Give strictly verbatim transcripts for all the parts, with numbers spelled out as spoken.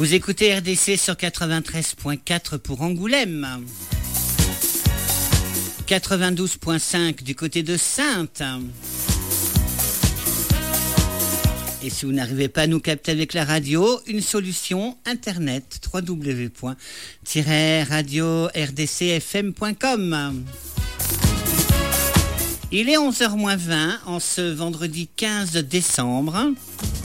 Vous écoutez R D C sur quatre-vingt-treize point quatre pour Angoulême, quatre-vingt-douze point cinq du côté de Saintes. Et si vous n'arrivez pas à nous capter avec la radio, une solution internet w w w point radio r d c f m point com. Il est onze heures moins vingt en ce vendredi quinze décembre.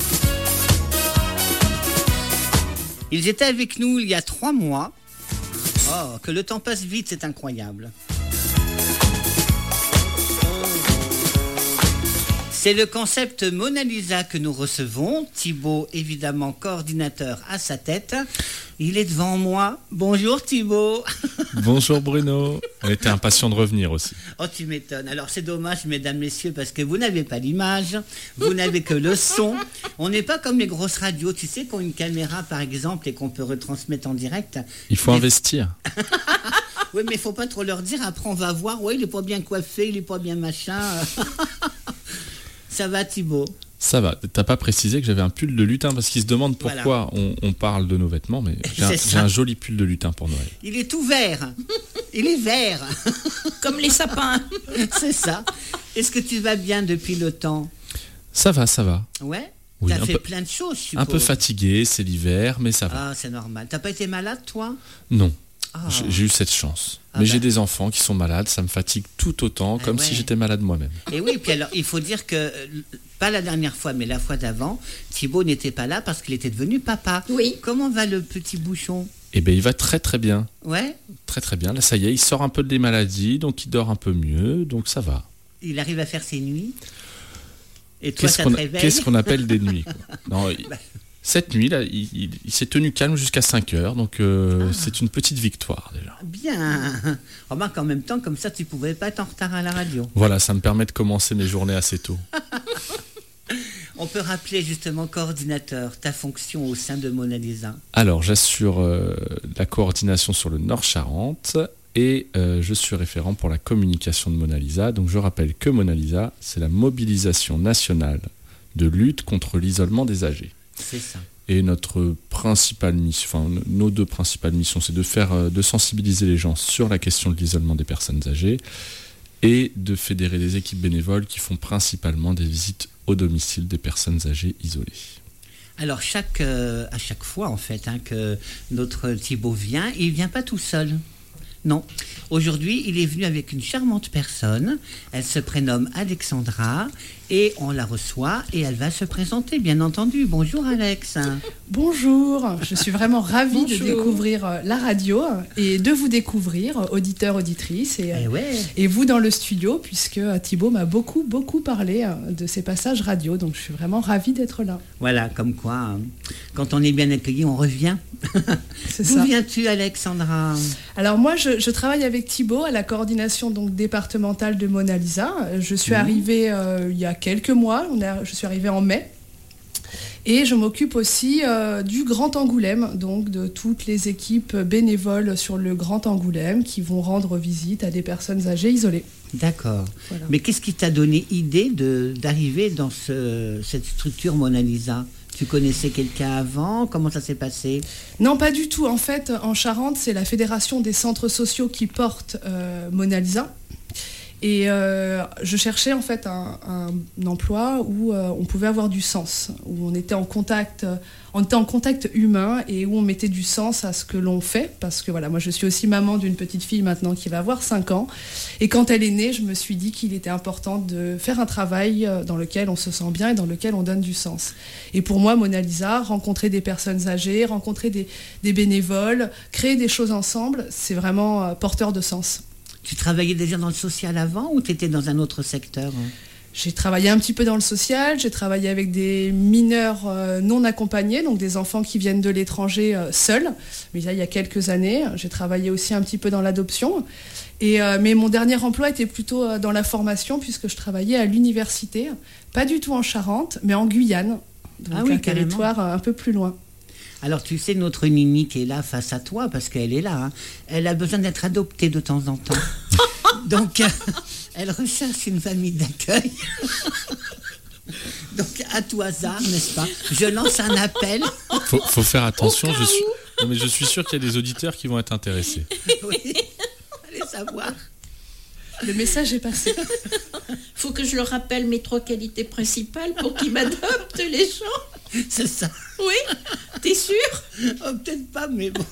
Ils étaient avec nous il y a trois mois. Oh, que le temps passe vite, c'est incroyable. C'est le concept Mona Lisa que nous recevons. Thibaut, évidemment, coordinateur à sa tête. Il est devant moi. Bonjour Thibaut. Bonjour Bruno. Elle était impatient de revenir aussi. Oh, tu m'étonnes. Alors c'est dommage, mesdames, messieurs, parce que vous n'avez pas l'image, vous n'avez que le son. On n'est pas comme les grosses radios, tu sais, qui ont une caméra par exemple et qu'on peut retransmettre en direct. Il faut mais... investir. Oui, mais il ne faut pas trop leur dire. Après, on va voir. Oui, il n'est pas bien coiffé, il n'est pas bien machin. Ça va Thibaut? Ça va. T'as pas précisé que j'avais un pull de lutin parce qu'ils se demandent pourquoi voilà. on, on parle de nos vêtements, mais j'ai un, j'ai un joli pull de lutin pour Noël. Il est tout vert. Il est vert. Comme les sapins. C'est ça. Est-ce que tu vas bien depuis le temps? Ça va, ça va. Ouais. Oui, T'as fait peu, plein de choses, je suppose. Un peu fatigué, c'est l'hiver, mais ça va. Ah, c'est normal. T'as pas été malade, toi? Non. Ah. J'ai, j'ai eu cette chance. Ah mais bah. j'ai des enfants qui sont malades, ça me fatigue tout autant, ah comme ouais. si j'étais malade moi-même. Et oui, puis alors, il faut dire que, pas la dernière fois, mais la fois d'avant, Thibaut n'était pas là parce qu'il était devenu papa. Oui. Comment va le petit bouchon? Eh bien, il va très très bien. Ouais. Très très bien. Là, ça y est, il sort un peu des maladies, donc il dort un peu mieux, donc ça va. Il arrive à faire ses nuits? Et toi, qu'est-ce ça qu'on, te réveille? qu'est-ce qu'on appelle des nuits quoi. Non, il, cette nuit, là, il, il, il s'est tenu calme jusqu'à cinq heures, donc euh, ah. c'est une petite victoire déjà. Bien. Remarque, en même temps, comme ça, tu ne pouvais pas être en retard à la radio. Voilà, ça me permet de commencer mes journées assez tôt. On peut rappeler justement, coordinateur, ta fonction au sein de Mona Lisa. Alors, j'assure euh, la coordination sur le Nord-Charente et euh, je suis référent pour la communication de Mona Lisa. Donc, je rappelle que Mona Lisa, c'est la mobilisation nationale de lutte contre l'isolement des âgés. C'est ça. Et notre principale mission, enfin nos deux principales missions, c'est de faire, de sensibiliser les gens sur la question de l'isolement des personnes âgées et de fédérer des équipes bénévoles qui font principalement des visites au domicile des personnes âgées isolées. Alors chaque, euh, à chaque fois en fait hein, que notre Thibaut vient, il ne vient pas tout seul. Non. Aujourd'hui, il est venu avec une charmante personne. Elle se prénomme Alexandra et on la reçoit et elle va se présenter, bien entendu. Bonjour Alex. Bonjour, je suis vraiment ravie Bonjour. de découvrir la radio et de vous découvrir, auditeurs, auditrices, et, eh ouais. et vous dans le studio, puisque Thibaut m'a beaucoup, beaucoup parlé de ses passages radio, donc je suis vraiment ravie d'être là. Voilà, comme quoi, hein, quand on est bien accueilli, on revient. C'est D'où ça. viens-tu, Alexandra? Alors moi, je, je travaille avec Thibaut à la coordination donc, départementale de Mona Lisa. Je suis mmh. arrivée euh, il y a quelques mois, on a, je suis arrivée en mai. Et je m'occupe aussi euh, du Grand Angoulême, donc de toutes les équipes bénévoles sur le Grand Angoulême qui vont rendre visite à des personnes âgées isolées. D'accord. Voilà. Mais qu'est-ce qui t'a donné idée de, d'arriver dans ce, cette structure Mona Lisa? Tu connaissais quelqu'un avant? Comment ça s'est passé? Non, pas du tout. En fait, en Charente, c'est la Fédération des centres sociaux qui porte euh, Mona Lisa. Et euh, je cherchais en fait un, un emploi où euh, on pouvait avoir du sens, où on était en contact, euh, on était en contact humain et où on mettait du sens à ce que l'on fait. Parce que voilà, moi je suis aussi maman d'une petite fille maintenant qui va avoir cinq ans. Et quand elle est née, je me suis dit qu'il était important de faire un travail dans lequel on se sent bien et dans lequel on donne du sens. Et pour moi, Mona Lisa, rencontrer des personnes âgées, rencontrer des, des bénévoles, créer des choses ensemble, c'est vraiment euh, porteur de sens. Tu travaillais déjà dans le social avant ou tu étais dans un autre secteur? J'ai travaillé un petit peu dans le social, j'ai travaillé avec des mineurs euh, non accompagnés, donc des enfants qui viennent de l'étranger euh, seuls, mais là il y a quelques années. J'ai travaillé aussi un petit peu dans l'adoption, et, euh, mais mon dernier emploi était plutôt euh, dans la formation puisque je travaillais à l'université, pas du tout en Charente, mais en Guyane, donc ah oui, un territoire euh, un peu plus loin. Alors tu sais, notre Nini qui est là face à toi, parce qu'elle est là, hein, elle a besoin d'être adoptée de temps en temps. Donc, euh, elle recherche une famille d'accueil. Donc, à tout hasard, n'est-ce pas, je lance un appel. Faut, faut faire attention. Je suis, non, mais je suis sûr qu'il y a des auditeurs qui vont être intéressés. Oui, allez savoir. Le message est passé. Faut que je leur rappelle mes trois qualités principales pour qu'ils m'adoptent, les gens. C'est ça. Oui, t'es sûr? Oh, peut-être pas, mais bon.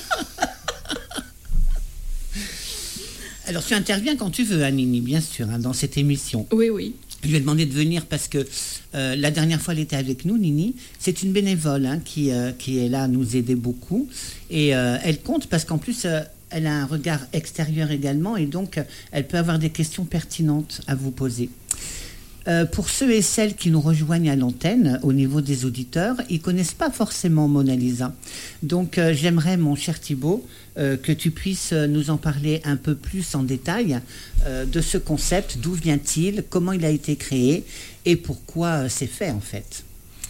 Alors, tu interviens quand tu veux, Nini, bien sûr, hein, dans cette émission. Oui, oui. Je lui ai demandé de venir parce que euh, la dernière fois, elle était avec nous, Nini. C'est une bénévole hein, qui, euh, qui est là à nous aider beaucoup. Et euh, elle compte parce qu'en plus, euh, elle a un regard extérieur également. Et donc, euh, elle peut avoir des questions pertinentes à vous poser. Euh, pour ceux et celles qui nous rejoignent à l'antenne, au niveau des auditeurs, ils ne connaissent pas forcément Mona Lisa. Donc, euh, j'aimerais, mon cher Thibaut, euh, que tu puisses nous en parler un peu plus en détail euh, de ce concept, d'où vient-il, comment il a été créé et pourquoi euh, c'est fait, en fait.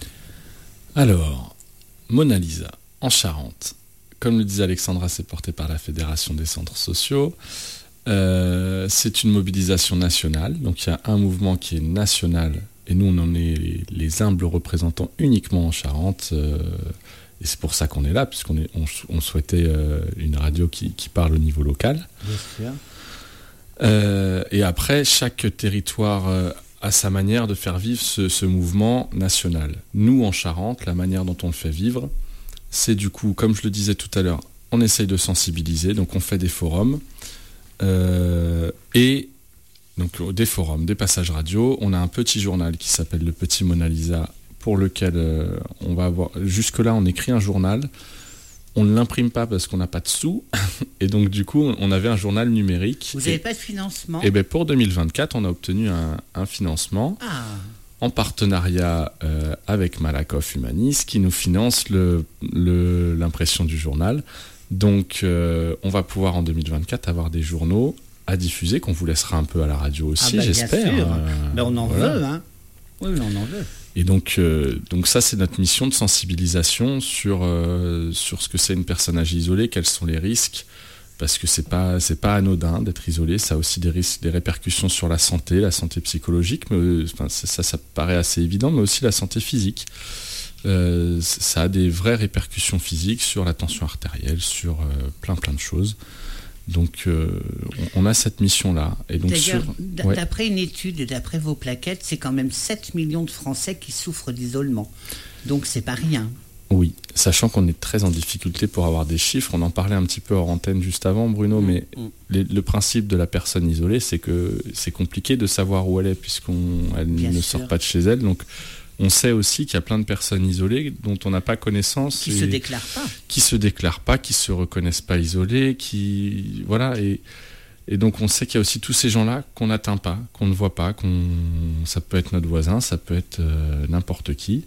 Alors, Mona Lisa, en Charente. Comme le disait Alexandra, c'est porté par la Fédération des centres sociaux. Euh, c'est une mobilisation nationale, donc il y a un mouvement qui est national et nous on en est les, les humbles représentants uniquement en Charente euh, et c'est pour ça qu'on est là puisqu'on est, on, on souhaitait euh, une radio qui, qui parle au niveau local. Bien sûr. Euh, et après chaque territoire euh, a sa manière de faire vivre ce, ce mouvement national. Nous en Charente, la manière dont on le fait vivre, c'est du coup, comme je le disais tout à l'heure, on essaye de sensibiliser, donc on fait des forums. Euh, et donc des forums, des passages radio. On a un petit journal qui s'appelle le Petit Mona Lisa, pour lequel euh, on va avoir. Jusque-là, on écrit un journal. On ne l'imprime pas parce qu'on n'a pas de sous. Et donc, du coup, on avait un journal numérique. Vous n'avez pas de financement? Et bien, pour deux mille vingt-quatre, on a obtenu un, un financement ah. en partenariat euh, avec Malakoff Humanis qui nous finance le, le, l'impression du journal. Donc, euh, on va pouvoir en deux mille vingt-quatre avoir des journaux à diffuser, qu'on vous laissera un peu à la radio aussi, ah bah, j'espère. Bien sûr. Euh, ben, on en voilà. veut, hein. Oui, on en veut. Et donc, euh, donc ça, c'est notre mission de sensibilisation sur, euh, sur ce que c'est une personne âgée isolée, quels sont les risques, parce que c'est pas, c'est pas anodin d'être isolé, ça a aussi des risques, des répercussions sur la santé, la santé psychologique, mais enfin, ça, ça paraît assez évident, mais aussi la santé physique. Euh, ça a des vraies répercussions physiques sur la tension artérielle, sur euh, plein plein de choses. Donc euh, on, on a cette mission-là. Et donc D'ailleurs, sur... d- ouais. d'après une étude et d'après vos plaquettes, c'est quand même sept millions de Français qui souffrent d'isolement. Donc c'est pas rien. Oui, sachant qu'on est très en difficulté pour avoir des chiffres. On en parlait un petit peu hors antenne juste avant, Bruno, mmh, mais mmh. Les, le principe de la personne isolée, c'est que c'est compliqué de savoir où elle est puisqu'elle ne sûr. sort pas de chez elle. Donc on sait aussi qu'il y a plein de personnes isolées dont on n'a pas connaissance. Qui ne se déclarent pas. Qui se déclarent pas, qui se reconnaissent pas isolées, qui... Voilà, et, et donc on sait qu'il y a aussi tous ces gens-là qu'on n'atteint pas, qu'on ne voit pas, qu'on... ça peut être notre voisin, ça peut être euh, n'importe qui.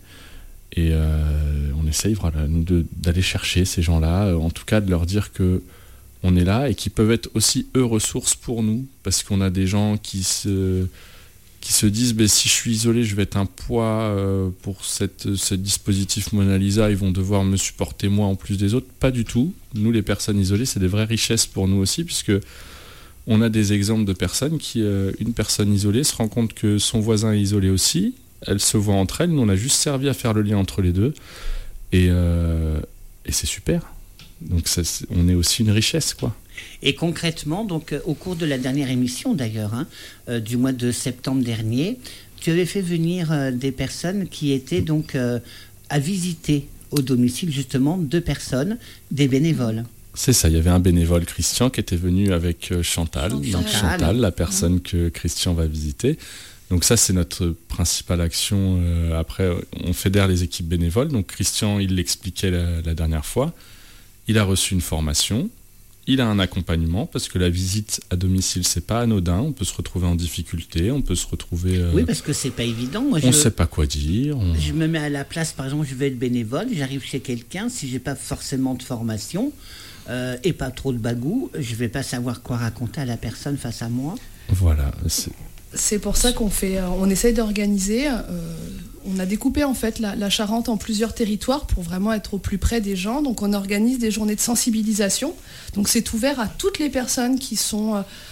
Et euh, on essaye, voilà, nous, de, d'aller chercher ces gens-là, euh, en tout cas de leur dire que on est là et qu'ils peuvent être aussi, eux, ressources pour nous, parce qu'on a des gens qui se... qui se disent bah, si je suis isolé, je vais être un poids euh, pour cette, ce dispositif Mona Lisa, ils vont devoir me supporter moi en plus des autres. Pas du tout. Nous, les personnes isolées, c'est des vraies richesses pour nous aussi, puisque on a des exemples de personnes qui, euh, une personne isolée se rend compte que son voisin est isolé aussi, elle se voit entre elles, nous on a juste servi à faire le lien entre les deux, et, euh, et c'est super. Donc ça, c'est, on est aussi une richesse, quoi. Et concrètement, donc, euh, au cours de la dernière émission d'ailleurs, hein, euh, du mois de septembre dernier, tu avais fait venir euh, des personnes qui étaient donc euh, à visiter au domicile justement deux personnes, des bénévoles. C'est ça, il y avait un bénévole, Christian, qui était venu avec euh, Chantal, Chantal. Donc Chantal, la personne mmh. que Christian va visiter. Donc ça, c'est notre principale action. Euh, après, on fédère les équipes bénévoles. Donc Christian, il l'expliquait la, la dernière fois. Il a reçu une formation. Il a un accompagnement parce que la visite à domicile, c'est pas anodin. On peut se retrouver en difficulté, on peut se retrouver. Euh, oui, parce que c'est pas évident. Moi, on ne je, sait pas quoi dire. On... Je me mets à la place, par exemple, je vais être bénévole, j'arrive chez quelqu'un, si j'ai pas forcément de formation euh, et pas trop de bagou, je vais pas savoir quoi raconter à la personne face à moi. Voilà. C'est, c'est pour ça qu'on fait, on essaye d'organiser. Euh, on a découpé en fait la, la Charente en plusieurs territoires pour vraiment être au plus près des gens. Donc on organise des journées de sensibilisation. Donc c'est ouvert à toutes les personnes qui sont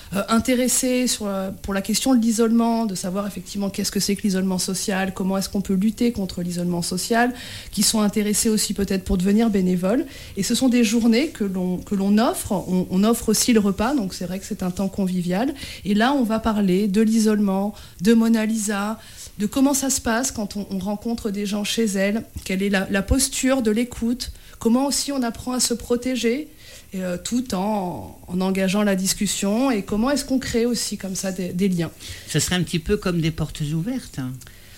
euh, intéressés sur, euh, pour la question de l'isolement, de savoir effectivement qu'est-ce que c'est que l'isolement social, comment est-ce qu'on peut lutter contre l'isolement social, qui sont intéressés aussi peut-être pour devenir bénévoles. Et ce sont des journées que l'on, que l'on offre. On, on offre aussi le repas, donc c'est vrai que c'est un temps convivial. Et là, on va parler de l'isolement, de Mona Lisa, de comment ça se passe quand on, on rencontre des gens chez elle, quelle est la, la posture de l'écoute, comment aussi on apprend à se protéger, et, euh, tout en, en engageant la discussion, et comment est-ce qu'on crée aussi comme ça des, des liens. Ce serait un petit peu comme des portes ouvertes. Hein.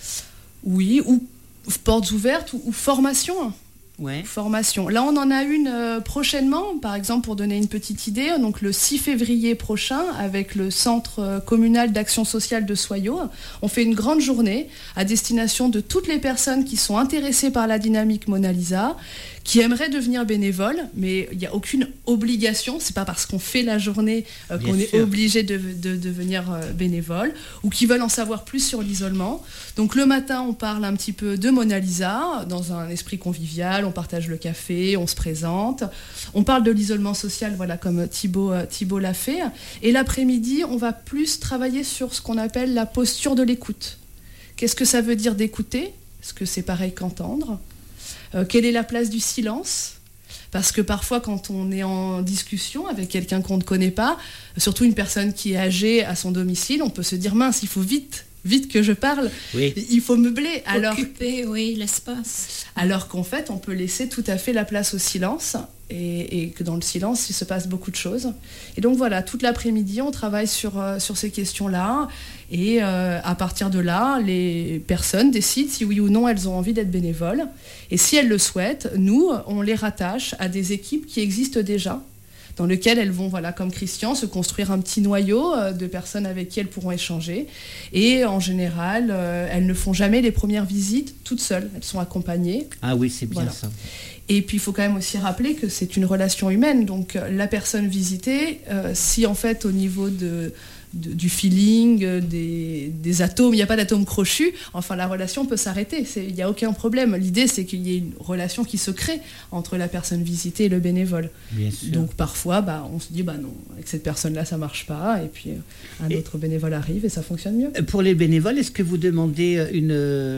Oui, ou portes ouvertes, ou, ou formation. Ouais. Formation. Là, on en a une euh, prochainement, par exemple, pour donner une petite idée, donc le six février prochain, avec le Centre euh, communal d'action sociale de Soyaux, on fait une grande journée à destination de toutes les personnes qui sont intéressées par la dynamique Mona Lisa, qui aimeraient devenir bénévoles, mais il n'y a aucune obligation, c'est pas parce qu'on fait la journée euh, qu'on est obligé de, de, de devenir euh, bénévole, ou qui veulent en savoir plus sur l'isolement. Donc le matin, on parle un petit peu de Mona Lisa, dans un esprit convivial, on partage le café, on se présente, on parle de l'isolement social, voilà, comme Thibaut, euh, Thibaut l'a fait, et l'après-midi, on va plus travailler sur ce qu'on appelle la posture de l'écoute. Qu'est-ce que ça veut dire d'écouter ? Est-ce que c'est pareil qu'entendre ? Euh, quelle est la place du silence ? Parce que parfois, quand on est en discussion avec quelqu'un qu'on ne connaît pas, surtout une personne qui est âgée à son domicile, on peut se dire « mince, il faut vite, vite que je parle, oui. Il faut meubler. » Alors, occuper, oui, l'espace. Alors qu'en fait, on peut laisser tout à fait la place au silence, et, et que dans le silence, il se passe beaucoup de choses. Et donc voilà, toute l'après-midi, on travaille sur, euh, sur ces questions-là, et euh, à partir de là, les personnes décident si oui ou non elles ont envie d'être bénévoles. Et si elles le souhaitent, nous, on les rattache à des équipes qui existent déjà, dans lesquelles elles vont, voilà, comme Christian, se construire un petit noyau de personnes avec qui elles pourront échanger. Et en général, euh, elles ne font jamais les premières visites toutes seules. Elles sont accompagnées. Ah oui, c'est bien voilà. Ça. Et puis, il faut quand même aussi rappeler que c'est une relation humaine. Donc, la personne visitée, euh, si en fait, au niveau de... De, du feeling, des, des atomes, il n'y a pas d'atomes crochus, enfin la relation peut s'arrêter, il n'y a aucun problème. L'idée c'est qu'il y ait une relation qui se crée entre la personne visitée et le bénévole. Bien sûr. Donc parfois bah, on se dit bah non, avec cette personne-là ça ne marche pas, et puis un et autre bénévole arrive et ça fonctionne mieux. Pour les bénévoles, est-ce que vous demandez une... Euh,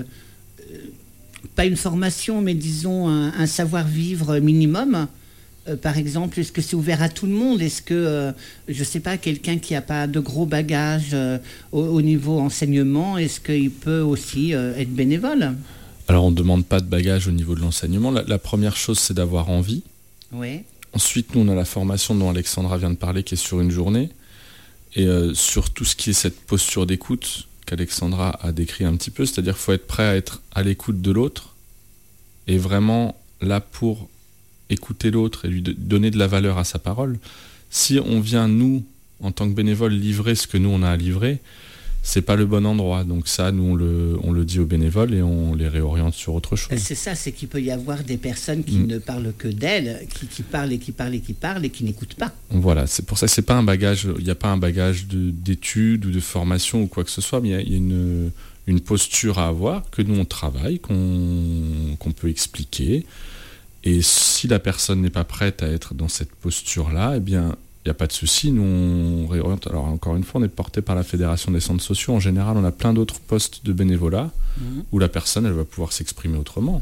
pas une formation, mais disons un, un savoir-vivre minimum ? Euh, par exemple, est-ce que c'est ouvert à tout le monde ? Est-ce que, euh, je ne sais pas, quelqu'un qui n'a pas de gros bagages euh, au, au niveau enseignement, est-ce qu'il peut aussi euh, être bénévole ? Alors, on ne demande pas de bagages au niveau de l'enseignement. La, la première chose, c'est d'avoir envie. Oui. Ensuite, nous, on a la formation dont Alexandra vient de parler, qui est sur une journée. Et euh, sur tout ce qui est cette posture d'écoute qu'Alexandra a décrit un petit peu, c'est-à-dire qu'il faut être prêt à être à l'écoute de l'autre et vraiment là pour écouter l'autre et lui donner de la valeur à sa parole. Si on vient, nous, en tant que bénévoles, livrer ce que nous, on a à livrer, c'est pas le bon endroit. Donc ça, nous, on le, on le dit aux bénévoles et on les réoriente sur autre chose. C'est ça, c'est qu'il peut y avoir des personnes qui mmh. ne parlent que d'elles, qui, qui parlent et qui parlent et qui parlent et qui n'écoutent pas. Voilà, c'est pour ça que c'est pas un bagage, il n'y a pas un bagage de, d'études ou de formation ou quoi que ce soit, mais il y a, il y a une, une posture à avoir, que nous, on travaille, qu'on, qu'on peut expliquer. Et si la personne n'est pas prête à être dans cette posture-là, eh bien, il n'y a pas de souci, nous on réoriente. Alors encore une fois, on est porté par la Fédération des centres sociaux. En général, on a plein d'autres postes de bénévolat mmh. où la personne, elle va pouvoir s'exprimer autrement.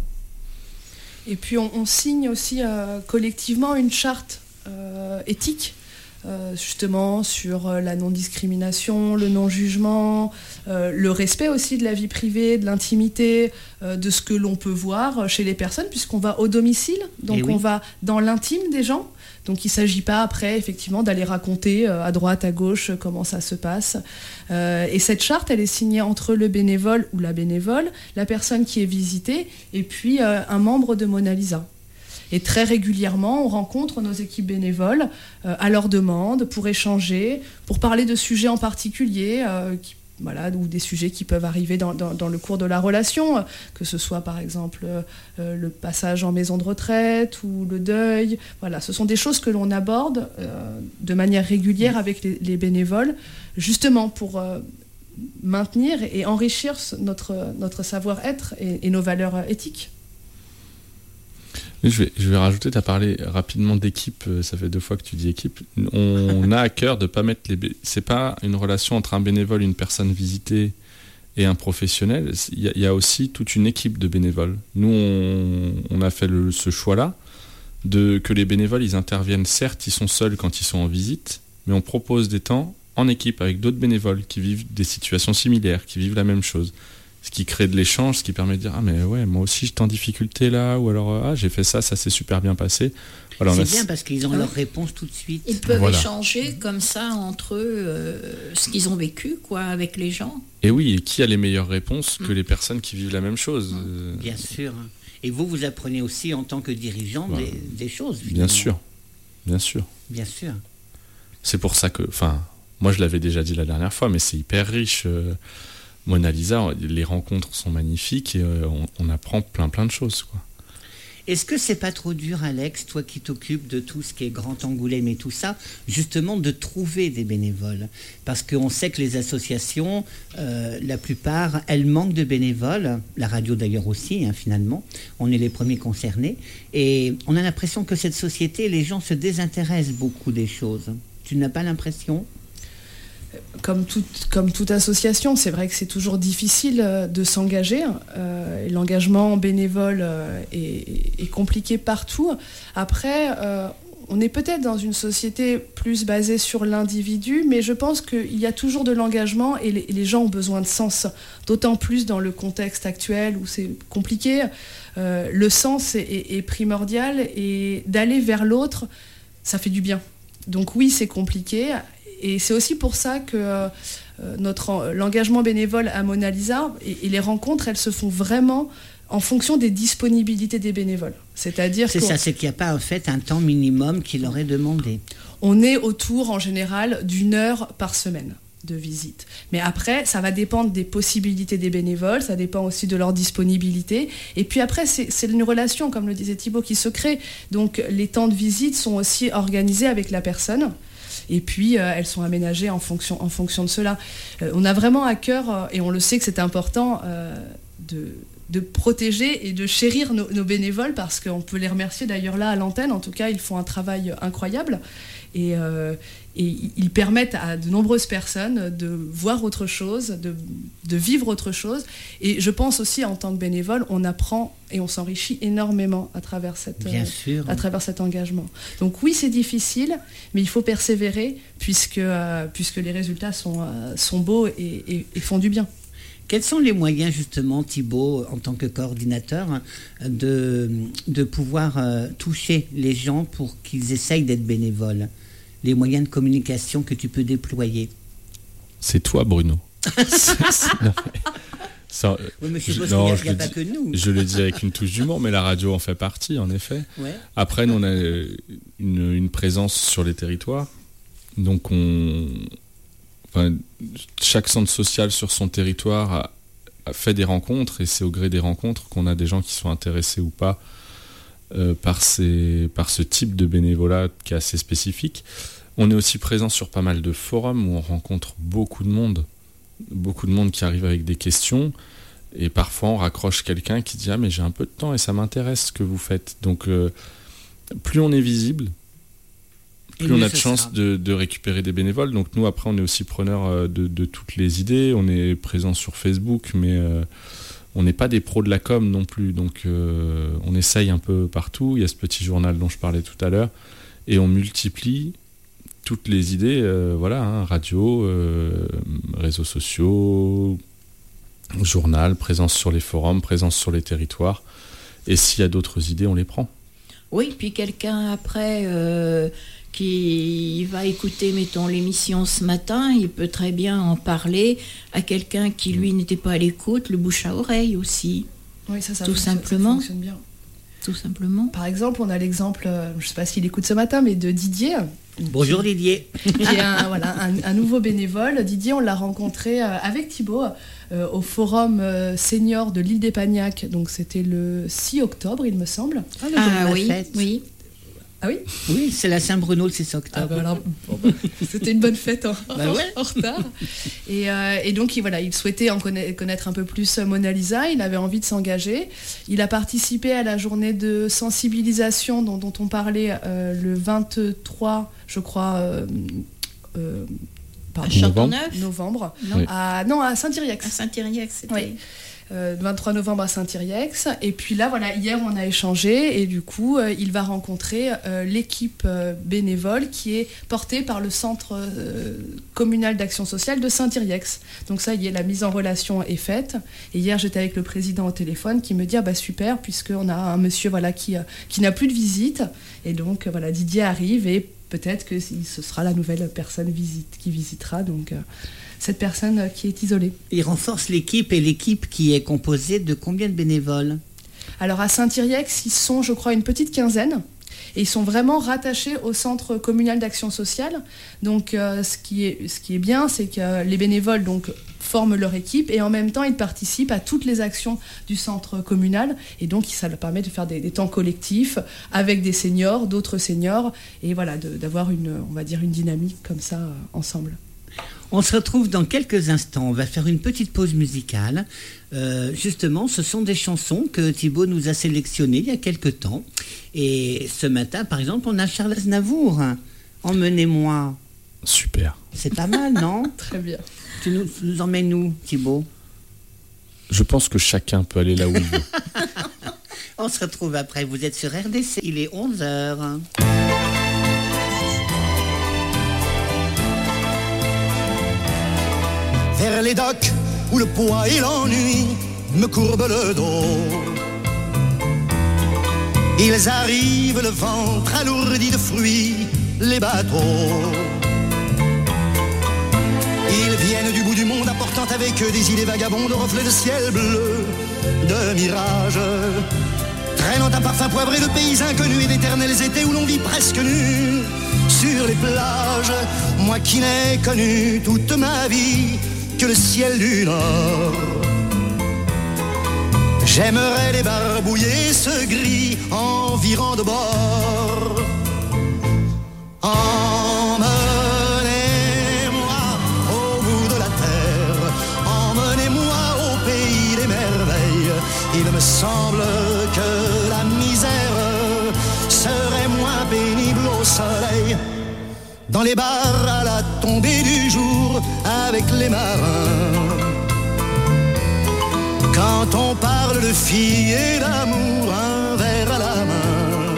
Et puis on, on signe aussi euh, collectivement une charte euh, éthique, euh, justement sur euh, la non-discrimination, le non-jugement, euh, le respect aussi de la vie privée, de l'intimité, euh, de ce que l'on peut voir chez les personnes, puisqu'on va au domicile, donc oui. on va dans l'intime des gens. Donc il ne s'agit pas après, effectivement, d'aller raconter euh, à droite, à gauche, euh, comment ça se passe. Euh, et cette charte, elle est signée entre le bénévole ou la bénévole, la personne qui est visitée, et puis euh, un membre de Mona Lisa. Et très régulièrement, on rencontre nos équipes bénévoles euh, à leur demande, pour échanger, pour parler de sujets en particulier, euh, qui Voilà, ou des sujets qui peuvent arriver dans, dans, dans le cours de la relation, que ce soit par exemple euh, le passage en maison de retraite ou le deuil. Voilà, ce sont des choses que l'on aborde euh, de manière régulière avec les, les bénévoles, justement pour euh, maintenir et enrichir notre, notre savoir-être et, et nos valeurs éthiques. Je vais, je vais rajouter, tu as parlé rapidement d'équipe, ça fait deux fois que tu dis équipe. On a à cœur de pas mettre les... Bé... C'est pas une relation entre un bénévole, une personne visitée et un professionnel. Il y, a, il y a aussi toute une équipe de bénévoles. Nous, on, on a fait le, ce choix-là, de, que les bénévoles, ils interviennent. Certes, ils sont seuls quand ils sont en visite, mais on propose des temps en équipe avec d'autres bénévoles qui vivent des situations similaires, qui vivent la même chose. Ce qui crée de l'échange, ce qui permet de dire « Ah mais ouais, moi aussi j'étais en difficulté là » ou alors « Ah, j'ai fait ça, ça s'est super bien passé ». Voilà, c'est a... bien parce qu'ils ont ah. leur réponse tout de suite. Ils peuvent voilà. échanger comme ça entre eux euh, ce qu'ils ont vécu quoi, avec les gens. Et oui, et qui a les meilleures réponses que mmh. les personnes qui vivent la même chose. Mmh. Bien sûr. Et vous, vous apprenez aussi en tant que dirigeant voilà. des, des choses. Finalement. Bien sûr, bien sûr. Bien sûr. C'est pour ça que, enfin, moi je l'avais déjà dit la dernière fois, mais c'est hyper riche. Euh, Mona Lisa, les rencontres sont magnifiques et euh, on, on apprend plein plein de choses, quoi. Est-ce que c'est pas trop dur, Alex, toi qui t'occupes de tout ce qui est Grand Angoulême et tout ça, justement de trouver des bénévoles? Parce qu'on sait que les associations, euh, la plupart, elles manquent de bénévoles. La radio d'ailleurs aussi, hein, finalement. On est les premiers concernés. Et on a l'impression que cette société, les gens se désintéressent beaucoup des choses. Tu n'as pas l'impression ? Comme toute, comme toute association, c'est vrai que c'est toujours difficile de s'engager. Euh, et l'engagement bénévole euh, est, est compliqué partout. Après, euh, on est peut-être dans une société plus basée sur l'individu, mais je pense qu'il y a toujours de l'engagement et les, les gens ont besoin de sens. D'autant plus dans le contexte actuel où c'est compliqué. Euh, le sens est, est, est primordial et d'aller vers l'autre, ça fait du bien. Donc oui, c'est compliqué. Et c'est aussi pour ça que euh, notre, l'engagement bénévole à Mona Lisa et, et les rencontres, elles se font vraiment en fonction des disponibilités des bénévoles. C'est-à-dire c'est ça, c'est qu'il n'y a pas en fait un temps minimum qu'il aurait demandé. On est autour en général d'une heure par semaine de visite. Mais après, ça va dépendre des possibilités des bénévoles, ça dépend aussi de leur disponibilité. Et puis après, c'est, c'est une relation, comme le disait Thibaut, qui se crée. Donc les temps de visite sont aussi organisés avec la personne. Et puis, euh, elles sont aménagées en fonction, en fonction de cela. Euh, on a vraiment à cœur, euh, et on le sait que c'est important, euh, de, de protéger et de chérir nos, nos bénévoles, parce qu'on peut les remercier d'ailleurs là à l'antenne. En tout cas, ils font un travail incroyable. Et, euh, et ils permettent à de nombreuses personnes de voir autre chose, de, de vivre autre chose. Et je pense aussi, en tant que bénévole, on apprend et on s'enrichit énormément à travers, cette, Bien euh, sûr. à travers cet engagement. Donc oui, c'est difficile, mais il faut persévérer puisque, euh, puisque les résultats sont, euh, sont beaux et, et, et font du bien. Quels sont les moyens, justement, Thibaut, en tant que coordinateur, de, de pouvoir euh, toucher les gens pour qu'ils essayent d'être bénévoles? Les moyens de communication que tu peux déployer? C'est toi, Bruno. c'est, c'est, non, mais, ça, oui, mais je suppose qu'il n'y a, a pas dis, que nous. Je le dis avec une touche d'humour, mais la radio en fait partie, en effet. Ouais. Après, nous, on a une, une présence sur les territoires. Donc, on... Enfin, chaque centre social sur son territoire a, a fait des rencontres et c'est au gré des rencontres qu'on a des gens qui sont intéressés ou pas euh, par, ces, par ce type de bénévolat qui est assez spécifique. On est aussi présent sur pas mal de forums où on rencontre beaucoup de monde, beaucoup de monde qui arrive avec des questions et parfois on raccroche quelqu'un qui dit « Ah mais j'ai un peu de temps et ça m'intéresse ce que vous faites ». Donc euh, plus on est visible, plus on a de chance de, de récupérer des bénévoles. Donc nous, après, on est aussi preneurs de, de toutes les idées. On est présent sur Facebook, mais euh, on n'est pas des pros de la com non plus. Donc euh, on essaye un peu partout. Il y a ce petit journal dont je parlais tout à l'heure. Et on multiplie toutes les idées. Euh, voilà, hein, radio, euh, réseaux sociaux, journal, présence sur les forums, présence sur les territoires. Et s'il y a d'autres idées, on les prend. Oui, puis quelqu'un après... Euh... qui va écouter, mettons, l'émission ce matin, il peut très bien en parler à quelqu'un qui, lui, n'était pas à l'écoute, le bouche à oreille aussi. Oui, ça, ça, tout fonctionne, simplement. ça fonctionne bien. Tout simplement. Par exemple, on a l'exemple, je ne sais pas s'il écoute ce matin, mais de Didier. Bonjour qui, Didier. Qui est un, voilà, un, un nouveau bénévole. Didier, on l'a rencontré avec Thibaut euh, au forum euh, senior de l'Île-d'Épagnac. Donc c'était le six octobre, il me semble. Ah, ah oui, oui. Ah oui? Oui, c'est la Saint-Bruno le six octobre. Ah bah alors, bon bah, c'était une bonne fête en, Bah ouais. en retard. Et, euh, et donc il, voilà, il souhaitait en conna- connaître un peu plus Mona Lisa, il avait envie de s'engager. Il a participé à la journée de sensibilisation dont, dont on parlait euh, le vingt-trois, je crois, euh, euh, À pardon, Châteauneuf. novembre. Non. Oui. À, non, à Saint-Yrieix. À Saint-Yrieix, c'était. Oui. Euh, vingt-trois novembre à Saint-Yrieix. Et puis là, voilà, hier, on a échangé et du coup, euh, il va rencontrer euh, l'équipe euh, bénévole qui est portée par le Centre euh, communal d'action sociale de Saint-Yrieix. Donc ça y est, la mise en relation est faite. Et hier, j'étais avec le président au téléphone qui me dit « Ah bah super, puisqu'on a un monsieur voilà, qui, euh, qui n'a plus de visite. » Et donc, euh, voilà, Didier arrive et peut-être que ce sera la nouvelle personne visite, qui visitera. Donc... Euh, cette personne qui est isolée. Il renforce l'équipe, et l'équipe qui est composée de combien de bénévoles? Alors à Saint-Yrieix, ils sont, je crois, une petite quinzaine. Et ils sont vraiment rattachés au Centre communal d'action sociale. Donc euh, ce, qui est, ce qui est bien, c'est que les bénévoles donc, forment leur équipe et en même temps, ils participent à toutes les actions du centre communal. Et donc, ça leur permet de faire des, des temps collectifs avec des seniors, d'autres seniors, et voilà, de, d'avoir une, on va dire, une dynamique comme ça euh, ensemble. On se retrouve dans quelques instants. On va faire une petite pause musicale. Euh, justement, ce sont des chansons que Thibaut nous a sélectionnées il y a quelques temps. Et ce matin, par exemple, on a Charles Aznavour. Emmenez-moi. Super. C'est pas mal, non? Très bien. Tu nous, nous emmènes où, Thibaut? Je pense que chacun peut aller là où il veut. On se retrouve après. Vous êtes sur R D C. Il est onze heures. Vers les docks où le poids et l'ennui me courbent le dos. Ils arrivent le ventre alourdi de fruits, les bateaux. Ils viennent du bout du monde apportant avec eux des idées vagabondes, reflets de ciel bleu, de mirages, traînant un parfum poivré de pays inconnus et d'éternels étés où l'on vit presque nu sur les plages. Moi qui n'ai connu toute ma vie que le ciel du Nord, j'aimerais débarbouiller ce gris environ de bord. Emmenez-moi au bout de la terre, emmenez-moi au pays des merveilles. Il me semble que la misère serait moins pénible au soleil. Dans les bars à la tombée du jour avec les marins, quand on parle de filles et d'amour, un verre à la main,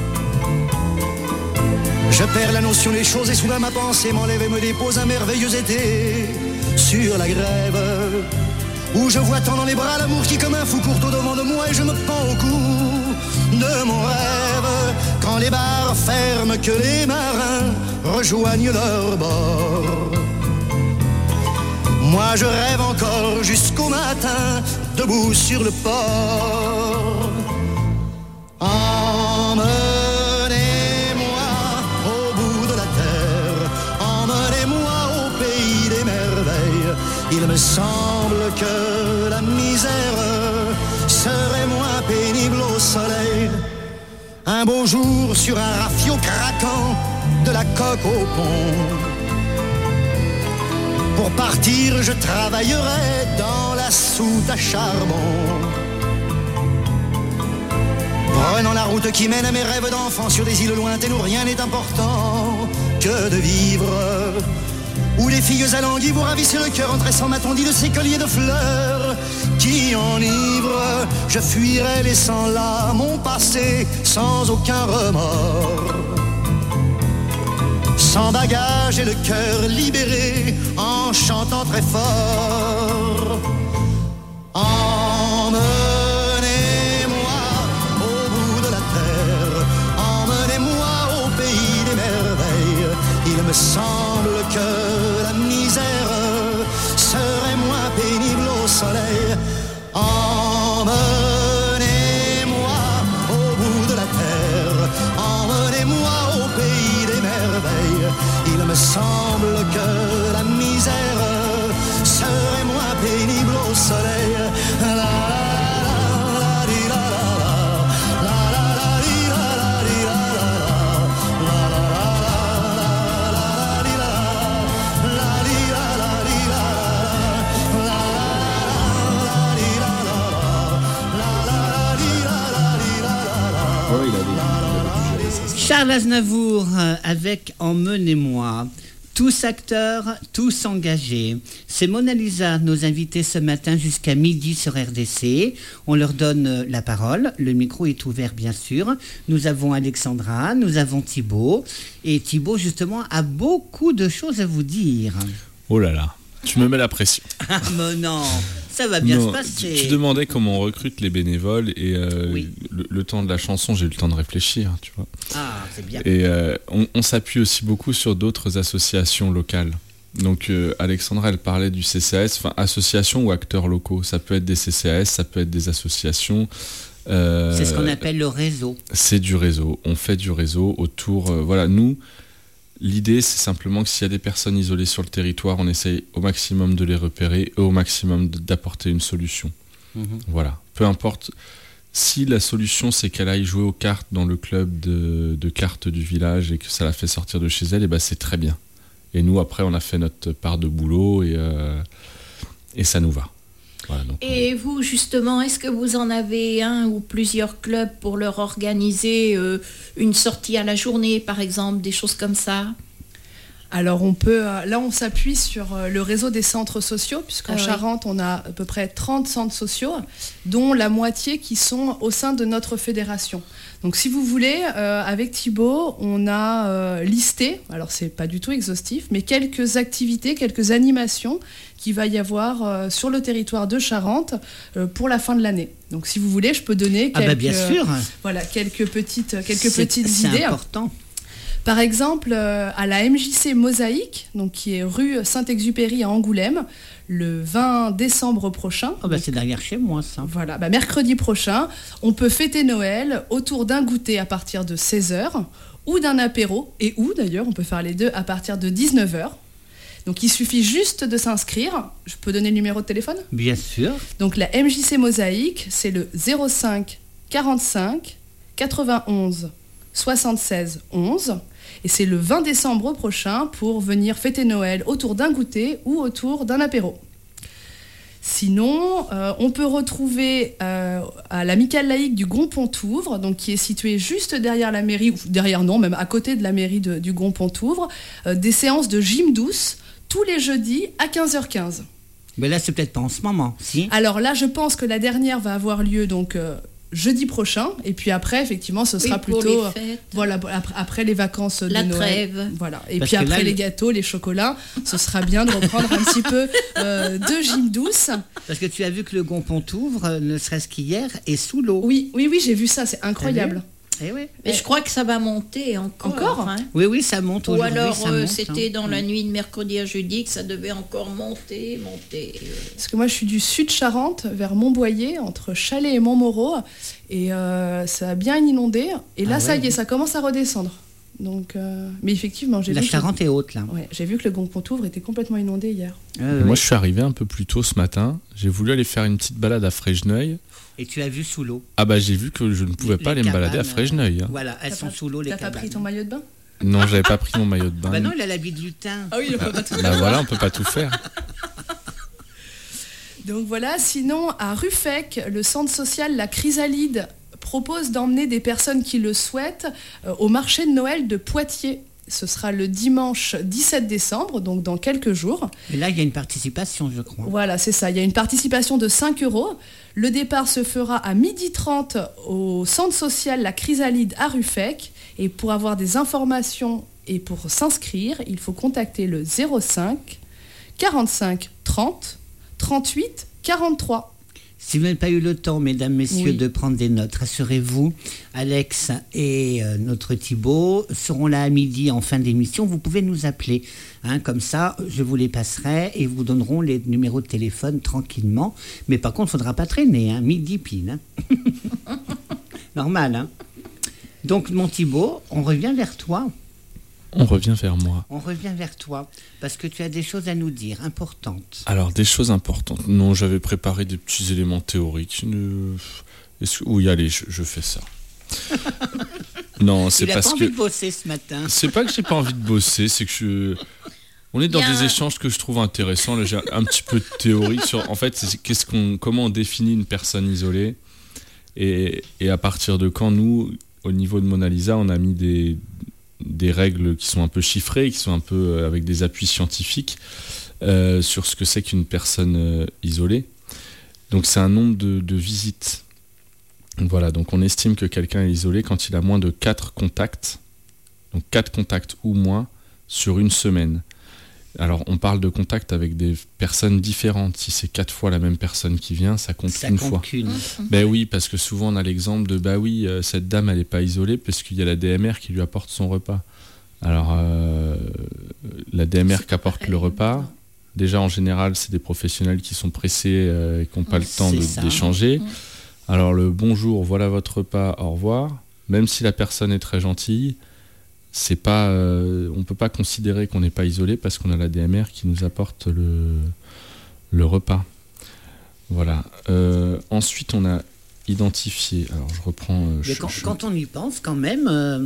je perds la notion des choses et soudain ma pensée m'enlève et me dépose un merveilleux été sur la grève, où je vois tant dans les bras l'amour qui comme un fou court au devant de moi et je me pends au cou de mon rêve. Quand les bars ferment, que les marins rejoignent leur bord, moi je rêve encore jusqu'au matin, debout sur le port. Emmenez-moi au bout de la terre, emmenez-moi au pays des merveilles. Il me semble que la misère serait moins pénible au soleil. Un beau jour sur un rafio craquant, de la coque au pont. Pour partir, je travaillerai dans la soute à charbon, prenant la route qui mène à mes rêves d'enfant sur des îles lointaines où rien n'est important que de vivre, où les filles alanguies vous ravissent le cœur en tressant ma tondie de ces colliers de fleurs qui enivrent. Je fuirai laissant là mon passé sans aucun remords, sans bagage et le cœur libéré, en chantant très fort. Emmenez-moi au bout de la terre, emmenez-moi au pays des merveilles. Il me semble que la misère serait moins pénible au soleil. Emmenez-moi au bout de la terre, emmenez-moi au pays des merveilles. Il me semble que la misère serait moins pénible au soleil. La, la, la, la, la, la, la, la, la, la, la, la, la, Charles Aznavour euh, avec Emmenez-moi. Tous acteurs, tous engagés. C'est Mona Lisa, nos invités ce matin jusqu'à midi sur R D C. On leur donne la parole. Le micro est ouvert, bien sûr. Nous avons Alexandra, nous avons Thibaut. Et Thibaut, justement, a beaucoup de choses à vous dire. Oh là là, tu me mets la pression. Ah, mais non, ça va bien non, se passer. Tu, tu demandais comment on recrute les bénévoles et euh, Oui. le, le temps de la chanson, j'ai eu le temps de réfléchir, tu vois. Ah, c'est bien. Et euh, on, on s'appuie aussi beaucoup sur d'autres associations locales. Donc euh, Alexandra, elle parlait du C C A S, enfin associations ou acteurs locaux. Ça peut être des C C A S, ça peut être des associations. Euh, C'est ce qu'on appelle le réseau. C'est du réseau. On fait du réseau autour. Euh, voilà, nous, l'idée, c'est simplement que s'il y a des personnes isolées sur le territoire, on essaye au maximum de les repérer et au maximum de, d'apporter une solution. Mmh. Voilà. Peu importe. Si la solution, c'est qu'elle aille jouer aux cartes dans le club de, de cartes du village et que ça la fait sortir de chez elle, et ben c'est très bien. Et nous, après, on a fait notre part de boulot et, euh, et ça nous va. Voilà, donc, et vous, justement, est-ce que vous en avez un ou plusieurs clubs pour leur organiser euh, une sortie à la journée, par exemple, des choses comme ça ? Alors on peut, là on s'appuie sur le réseau des centres sociaux, puisqu'en ah ouais. Charente on a à peu près trente centres sociaux, dont la moitié qui sont au sein de notre fédération. Donc si vous voulez, euh, avec Thibaut, on a euh, listé, alors c'est pas du tout exhaustif, mais quelques activités, quelques animations qu'il va y avoir euh, sur le territoire de Charente euh, pour la fin de l'année. Donc si vous voulez, je peux donner quelques, ah bah bien sûr. Voilà, quelques petites, quelques c'est, petites c'est idées. C'est important. Par exemple, euh, à la M J C Mosaïque, donc qui est rue Saint-Exupéry à Angoulême, le vingt décembre prochain. Oh bah c'est derrière chez moi, ça. Voilà, bah mercredi prochain, on peut fêter Noël autour d'un goûter à partir de seize heures, ou d'un apéro, et ou d'ailleurs, on peut faire les deux à partir de dix-neuf heures. Donc il suffit juste de s'inscrire. Je peux donner le numéro de téléphone ? Bien sûr. Donc la M J C Mosaïque, c'est le zéro cinq quarante-cinq quatre-vingt-onze soixante-seize onze. Et c'est le vingt décembre prochain pour venir fêter Noël autour d'un goûter ou autour d'un apéro. Sinon, euh, on peut retrouver euh, à l'amicale laïque du Gond-Pontouvre, donc qui est située juste derrière la mairie, ou derrière non, même à côté de la mairie de, du Gond-Pontouvre, euh, des séances de gym douce tous les jeudis à quinze heures quinze. Mais là, c'est peut-être pas en ce moment, si ? Alors là, je pense que la dernière va avoir lieu donc euh, jeudi prochain, et puis après, effectivement, ce sera oui, plutôt les fêtes. voilà après, après les vacances de la Noël. Trêve. Voilà. Et Parce puis après là, les le... gâteaux, les chocolats, ce sera bien de reprendre un petit peu euh, de gym douce. Parce que tu as vu que le Gond-Pontouvre, euh, ne serait-ce qu'hier, est sous l'eau. Oui, oui, oui, j'ai vu ça, c'est incroyable. Eh oui. Mais je crois que ça va monter encore. Encore hein. Oui, oui, ça monte Ou aujourd'hui. alors ça euh, monte, c'était hein. dans la nuit de mercredi à jeudi que ça devait encore monter, monter. Parce que moi, je suis du sud Charente, vers Montboyer, entre Chalais et Montmoreau, et euh, ça a bien inondé. Et là, Ah ça ouais. y est, ça commence à redescendre. Donc, euh, mais effectivement, j'ai La vu, Charente que... est haute, là. ouais, j'ai vu que le Gond-Pontouvre était complètement inondé hier. Euh, moi, oui. je suis arrivé un peu plus tôt ce matin. J'ai voulu aller faire une petite balade à Fresneuil. Et tu as vu sous l'eau. Ah bah j'ai vu que je ne pouvais Les pas aller me balader à cabanes, Fresneuil. Hein. Voilà, elles T'as sont pas- sous l'eau, les T'as pas cabanes. pris ton maillot de bain ? Non, j'avais pas pris mon maillot de bain. Bah non, il a l'habit de lutin. Ah oui, il peut pas tout Bah voilà, on peut pas tout faire. Donc voilà, sinon à Ruffec, le centre social La Chrysalide propose d'emmener des personnes qui le souhaitent euh, au marché de Noël de Poitiers. Ce sera le dimanche dix-sept décembre, donc dans quelques jours. Et là, il y a une participation, je crois. Voilà, c'est ça. Il y a une participation de cinq euros. Le départ se fera à midi trente au centre social La Chrysalide à Ruffec. Et pour avoir des informations et pour s'inscrire, il faut contacter le zéro cinq quarante-cinq trente trente-huit quarante-trois. Si vous n'avez pas eu le temps, mesdames, messieurs, Oui. de prendre des notes, rassurez-vous, Alex et euh, notre Thibaut seront là à midi en fin d'émission. Vous pouvez nous appeler. Hein, comme ça, je vous les passerai et vous donneront les numéros de téléphone tranquillement. Mais par contre, il ne faudra pas traîner. Hein, midi pile. Hein. Normal. Hein. Donc, mon Thibaut, on revient vers toi. On revient vers moi. On revient vers toi parce que tu as des choses à nous dire importantes. Alors, des choses importantes. Non, j'avais préparé des petits éléments théoriques. Ne- Est-ce que- Oui, allez, je, je fais ça. Non, c'est Il a parce pas que... envie de bosser ce matin. C'est pas que j'ai pas envie de bosser, c'est que je... On est dans Il y a des un- échanges que je trouve intéressants. Là, j'ai un petit peu de théorie sur... En fait, c'est qu'est-ce qu'on... comment on définit une personne isolée et, et à partir de quand, nous... au niveau de Mona Lisa, on a mis des, des règles qui sont un peu chiffrées, qui sont un peu euh, avec des appuis scientifiques euh, sur ce que c'est qu'une personne euh, isolée. Donc c'est un nombre de, de visites. Voilà, donc on estime que quelqu'un est isolé quand il a moins de quatre contacts, donc quatre contacts ou moins sur une semaine. Alors on parle de contact avec des personnes différentes. Si c'est quatre fois la même personne qui vient, ça compte Ça une compte fois. qu'une. Ben oui, parce que souvent on a l'exemple de bah oui, euh, cette dame elle n'est pas isolée parce qu'il y a la D M R qui lui apporte son repas. Alors euh, la D M R qui apporte le repas, déjà en général c'est des professionnels qui sont pressés euh, et qui n'ont pas le temps de, d'échanger. Mmh. Alors le bonjour, voilà votre repas, au revoir. Même si la personne est très gentille, c'est pas, euh, on ne peut pas considérer qu'on n'est pas isolé parce qu'on a la D M R qui nous apporte le, le repas. Voilà. Euh, ensuite, on a identifié. Alors, je reprends. Euh, Mais je, quand, je... quand on y pense, quand même, euh,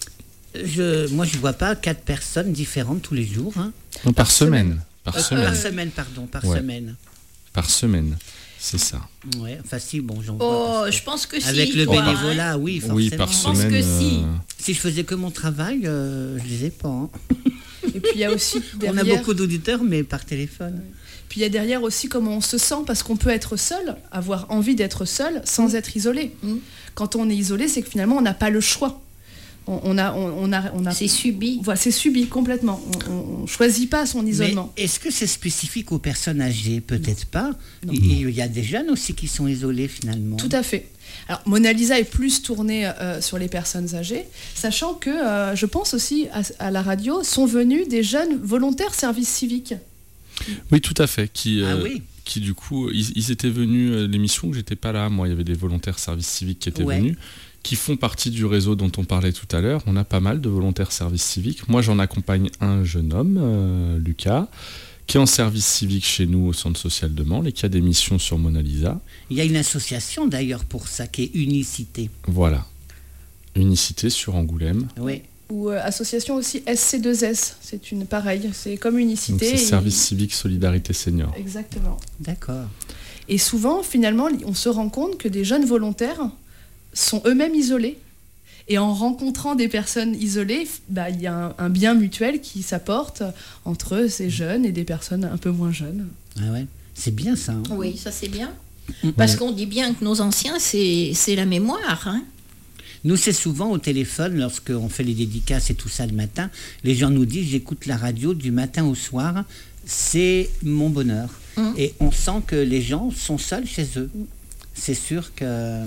je, moi je ne vois pas quatre personnes différentes tous les jours. Hein. Non, par, par semaine. semaine. Par euh, semaine. Par semaine, pardon, par ouais. semaine. Par semaine. C'est ça. Ouais, enfin si, bon, j'en vois. Oh, que je pense que si. Avec le toi, bénévolat, hein. oui, forcément. Oui, par semaine. Je pense que si. Euh... Si je faisais que mon travail, euh, je les ai pas. Hein. Et puis il y a aussi derrière... On a beaucoup d'auditeurs, mais par téléphone. Puis il y a derrière aussi comment on se sent, parce qu'on peut être seul, avoir envie d'être seul, sans mmh. être isolé. Mmh. Quand on est isolé, c'est que finalement, on n'a pas le choix. On, on a, on, on a, on a, c'est subi. Voilà, c'est subi complètement. On ne choisit pas son isolement. Mais est-ce que c'est spécifique aux personnes âgées ? Peut-être pas. Non. Il, il y a des jeunes aussi qui sont isolés finalement. Tout à fait. Alors Mona Lisa est plus tournée euh, sur les personnes âgées, sachant que, euh, je pense aussi à, à la radio, sont venus des jeunes volontaires service civique. Oui, tout à fait. Qui, ah euh, oui. Qui du coup, ils, ils étaient venus à l'émission où j'étais pas là. Moi, il y avait des volontaires service civique qui étaient ouais. venus, qui font partie du réseau dont on parlait tout à l'heure. On a pas mal de volontaires service civique. Moi, j'en accompagne un jeune homme, euh, Lucas, qui est en service civique chez nous au centre social de Mansle et qui a des missions sur Mona Lisa. Il y a une association d'ailleurs pour ça, qui est Unicité. Voilà. Unicité sur Angoulême. Oui. Ou euh, association aussi S C deux S, c'est une pareille, c'est comme Unicité. Donc c'est Service et... Civique Solidarité Senior. Exactement. D'accord. Et souvent, finalement, on se rend compte que des jeunes volontaires sont eux-mêmes isolés. Et en rencontrant des personnes isolées, bah, y a un, un bien mutuel qui s'apporte entre ces jeunes et des personnes un peu moins jeunes. Ah ouais, c'est bien ça. Hein. Oui, ça c'est bien. Parce ouais. qu'on dit bien que nos anciens, c'est, c'est la mémoire. Hein. Nous, c'est souvent au téléphone, lorsqu'on fait les dédicaces et tout ça le matin, les gens nous disent, j'écoute la radio du matin au soir, c'est mon bonheur. Mmh. Et on sent que les gens sont seuls chez eux. C'est sûr que...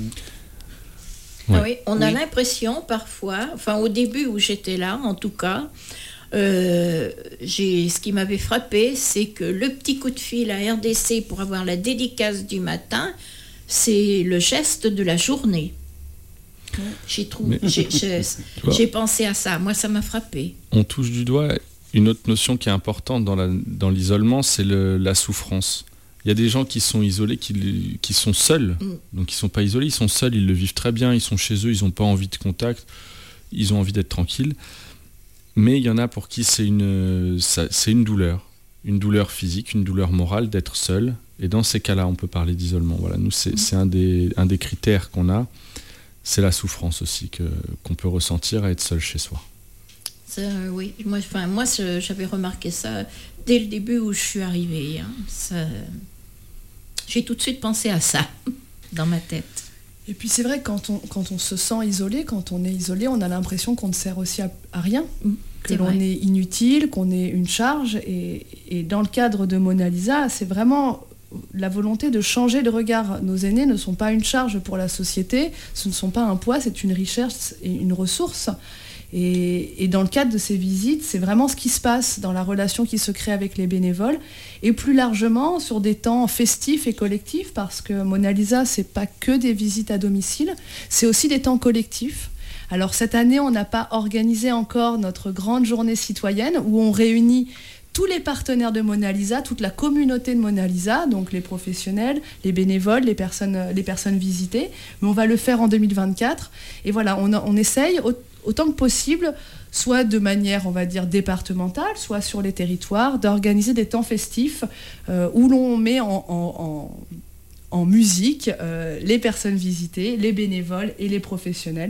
Ouais. Oui, on a oui. l'impression parfois, enfin au début où j'étais là, en tout cas, euh, j'ai, ce qui m'avait frappé, c'est que le petit coup de fil à R D C pour avoir la dédicace du matin, c'est le geste de la journée. J'ai, trouvé, Mais, j'ai, j'ai, j'ai pensé à ça, moi ça m'a frappé. On touche du doigt une autre notion qui est importante dans, la, dans l'isolement, c'est le, la souffrance. Il y a des gens qui sont isolés, qui, qui sont seuls, mm. donc ils ne sont pas isolés, ils sont seuls, ils le vivent très bien, ils sont chez eux, ils n'ont pas envie de contact, ils ont envie d'être tranquilles. Mais il y en a pour qui c'est une, ça, c'est une douleur, une douleur physique, une douleur morale d'être seul. Et dans ces cas-là, on peut parler d'isolement. Voilà, nous, c'est, mm. c'est un, des, un des critères qu'on a, c'est la souffrance aussi que, qu'on peut ressentir à être seul chez soi. Ça, oui, moi, enfin, moi j'avais remarqué ça dès le début où je suis arrivée. Hein. Ça... J'ai tout de suite pensé à ça dans ma tête. Et puis c'est vrai, quand on, quand on se sent isolé, quand on est isolé, on a l'impression qu'on ne sert aussi à, à rien, mmh, que l'on vrai. est inutile, qu'on est une charge. Et, et dans le cadre de Mona Lisa, c'est vraiment la volonté de changer le regard. Nos aînés ne sont pas une charge pour la société, ce ne sont pas un poids, c'est une richesse et une ressource. Et, et dans le cadre de ces visites, c'est vraiment ce qui se passe dans la relation qui se crée avec les bénévoles, et plus largement sur des temps festifs et collectifs, parce que Mona Lisa, c'est pas que des visites à domicile, c'est aussi des temps collectifs. Alors cette année, on n'a pas organisé encore notre grande journée citoyenne, où on réunit tous les partenaires de Mona Lisa, toute la communauté de Mona Lisa, donc les professionnels, les bénévoles, les personnes, les personnes visitées. Mais on va le faire en deux mille vingt-quatre. Et voilà, on, on essaye autant que possible, soit de manière, on va dire, départementale, soit sur les territoires, d'organiser des temps festifs euh, où l'on met en, en, en, en musique euh, les personnes visitées, les bénévoles et les professionnels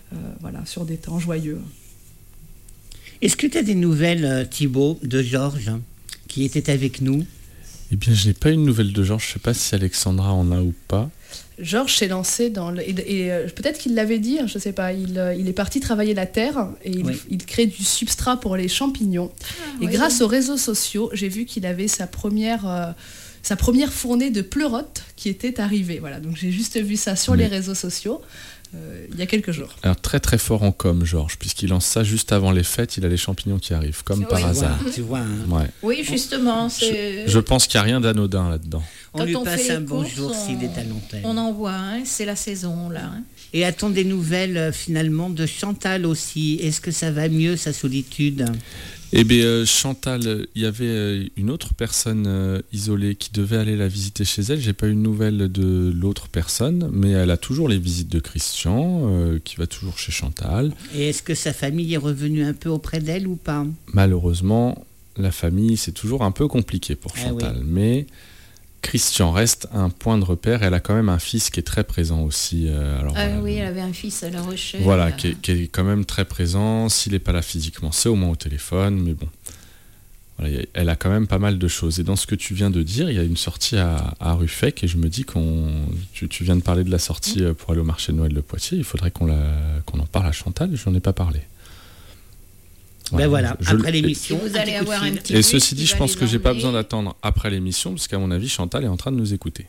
euh, voilà, sur des temps joyeux. Est-ce que tu as des nouvelles, euh, Thibaut, de Georges, qui était avec nous? Eh bien, je n'ai pas une nouvelle de Georges. Je ne sais pas si Alexandra en a ou pas. Georges s'est lancé dans le, et, et euh, peut-être qu'il l'avait dit, hein, je sais pas. Il, euh, il est parti travailler la terre et il, Oui. il crée du substrat pour les champignons. Ah, et oui. grâce aux réseaux sociaux, j'ai vu qu'il avait sa première euh, sa première fournée de pleurotes qui était arrivée. Voilà, donc j'ai juste vu ça sur Oui. les réseaux sociaux euh, il y a quelques jours. Alors, très très fort en com, Georges, puisqu'il lance ça juste avant les fêtes. Il a les champignons qui arrivent, comme Oui. par Tu hasard. vois, tu vois, hein. Ouais. Oui, justement, c'est... Je pense qu'il n'y a rien d'anodin là-dedans. On Quand lui on passe fait un les bonjour courses, s'il on- est à l'antenne. On en voit, hein, c'est la saison, là. hein. Et a-t-on des nouvelles, euh, finalement, de Chantal aussi? Est-ce que ça va mieux, sa solitude? Eh bien, euh, Chantal, il y avait euh, une autre personne euh, isolée qui devait aller la visiter chez elle. J'ai pas eu de nouvelles de l'autre personne, mais elle a toujours les visites de Christian, euh, qui va toujours chez Chantal. Et est-ce que sa famille est revenue un peu auprès d'elle ou pas? Malheureusement, la famille, c'est toujours un peu compliqué pour Ah Chantal, oui. mais Christian reste un point de repère. Elle a quand même un fils qui est très présent aussi. euh, alors, Ah voilà. oui, elle avait un fils à La Rochelle. Voilà, euh, qui est, qui est quand même très présent. S'il n'est pas là physiquement, c'est au moins au téléphone, mais bon. Voilà, y a- elle a quand même pas mal de choses. Et dans ce que tu viens de dire, il y a une sortie à, à Ruffec, et je me dis qu'on... Tu, tu viens de parler de la sortie euh, pour aller au marché de Noël de Poitiers, il faudrait qu'on, la, qu'on en parle à Chantal, je n'en ai pas parlé. Ben voilà, je- après et- l'émission. Vous un allez petit coup de avoir un fil. petit Et bus ceci qui dit, je va pense les que j'ai pas emmener. besoin d'attendre après l'émission, parce qu'à mon avis, Chantal est en train de nous écouter.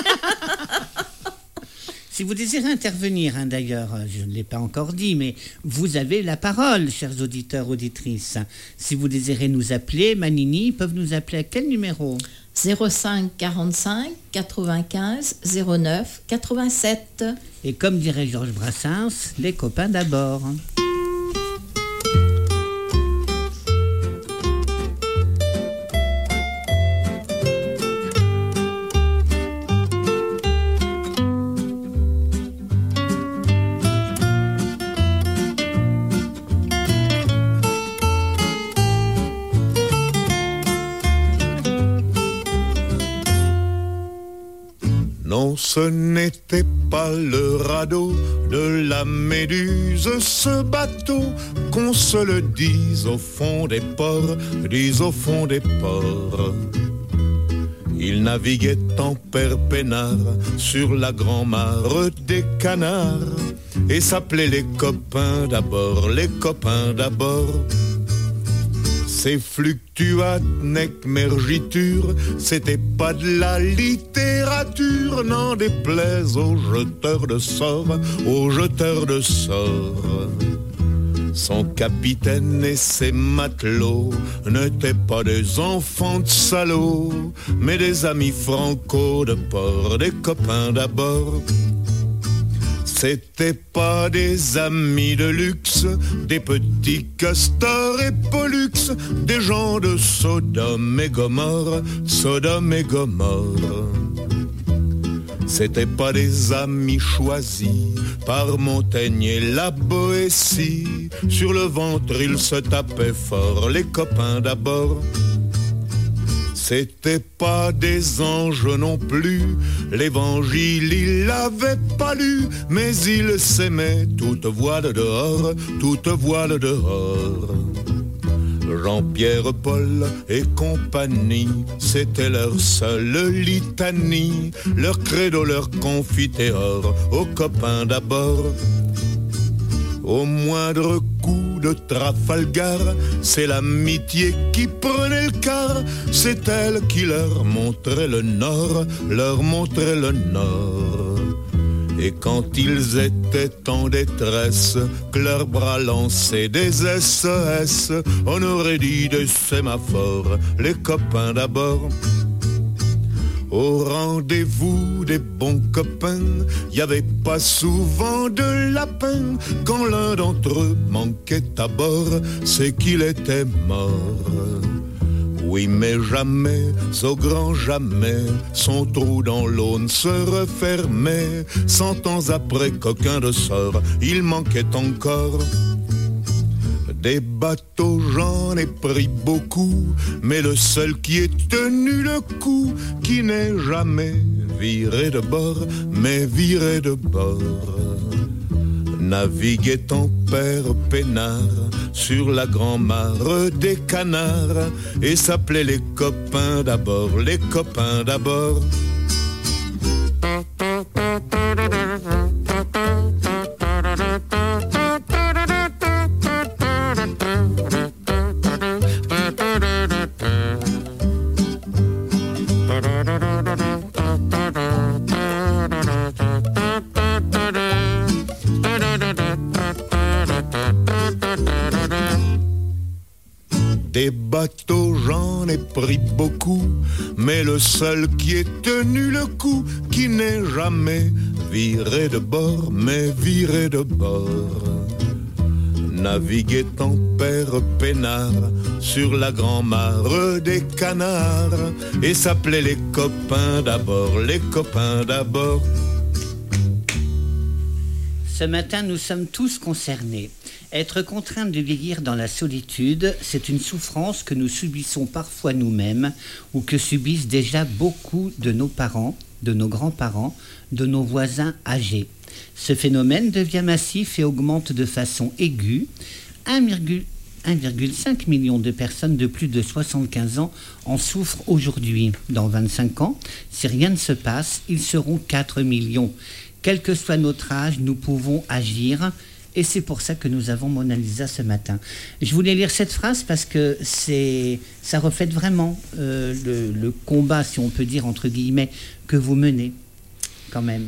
Si vous désirez intervenir, hein, d'ailleurs, euh, je ne l'ai pas encore dit, mais vous avez la parole, chers auditeurs, auditrices. Si vous désirez nous appeler, Manini, ils peuvent nous appeler à quel numéro? zéro cinq quarante-cinq quatre-vingt-quinze zéro neuf quatre-vingt-sept. Et comme dirait Georges Brassens, les copains d'abord. Non, ce n'était pas le radeau de la Méduse, ce bateau, qu'on se le dise au fond des ports, dise au fond des ports. Il naviguait en père peinard sur la grand-mare des canards et s'appelait les copains d'abord, les copains d'abord. Ces fluctuates nec mergiture, c'était pas de la littérature, n'en déplaise aux jeteurs de sorts, aux jeteurs de sorts. Son capitaine et ses matelots n'étaient pas des enfants de salauds, mais des amis franco de port, des copains d'abord. C'était pas des amis de luxe, des petits castors et pollux, des gens de Sodome et Gomorre, Sodome et Gomorre. C'était pas des amis choisis par Montaigne et la Boétie. Sur le ventre ils se tapaient fort, les copains d'abord. C'était pas des anges non plus, l'évangile il l'avait pas lu, mais il s'aimait toute voile dehors, toute voile dehors. Jean-Pierre, Paul et compagnie, c'était leur seule litanie, leur credo, leur confiteor, aux copains d'abord. Au moindre coup de Trafalgar, c'est l'amitié qui prenait le quart, c'est elle qui leur montrait le nord, leur montrait le nord. Et quand ils étaient en détresse, que leurs bras lançaient des S O S, on aurait dit des sémaphores, les copains d'abord. Au rendez-vous des bons copains, y avait pas souvent de lapin. Quand l'un d'entre eux manquait à bord, c'est qu'il était mort. Oui, mais jamais, au grand jamais, son trou dans l'aune se refermait. Cent ans après qu'aucun de sort, il manquait encore. Des bateaux, j'en ai pris beaucoup, mais le seul qui ait tenu le coup, qui n'est jamais viré de bord, mais viré de bord. Naviguait ton père peinard sur la grand-mare des canards et s'appelait les copains d'abord, les copains d'abord. Des bateaux, j'en ai pris beaucoup, mais le seul qui ait tenu le coup, qui n'est jamais viré de bord, mais viré de bord. Naviguait ton père peinard sur la grand-mare des canards et s'appelait les copains d'abord, les copains d'abord. Ce matin, nous sommes tous concernés. Être contraint de vieillir dans la solitude, c'est une souffrance que nous subissons parfois nous-mêmes ou que subissent déjà beaucoup de nos parents, de nos grands-parents, de nos voisins âgés. Ce phénomène devient massif et augmente de façon aiguë. un virgule cinq million de personnes de plus de soixante-quinze ans en souffrent aujourd'hui. Dans vingt-cinq ans, si rien ne se passe, ils seront quatre millions. Quel que soit notre âge, nous pouvons agir. Et c'est pour ça que nous avons Mona Lisa ce matin. Je voulais lire cette phrase parce que c'est, ça reflète vraiment euh, le, le combat, si on peut dire, entre guillemets, que vous menez, quand même.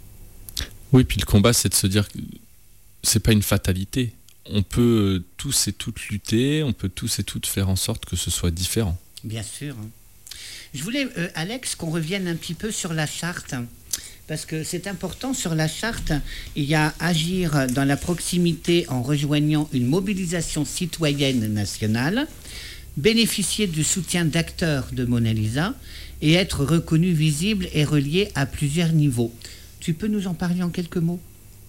Oui, puis le combat, c'est de se dire que c'est pas une fatalité. On peut tous et toutes lutter, on peut tous et toutes faire en sorte que ce soit différent. Bien sûr. Je voulais, euh, Alex, qu'on revienne un petit peu sur la charte. Parce que c'est important, sur la charte, il y a agir dans la proximité en rejoignant une mobilisation citoyenne nationale, bénéficier du soutien d'acteurs de Mona Lisa et être reconnu, visible et relié à plusieurs niveaux. Tu peux nous en parler en quelques mots ?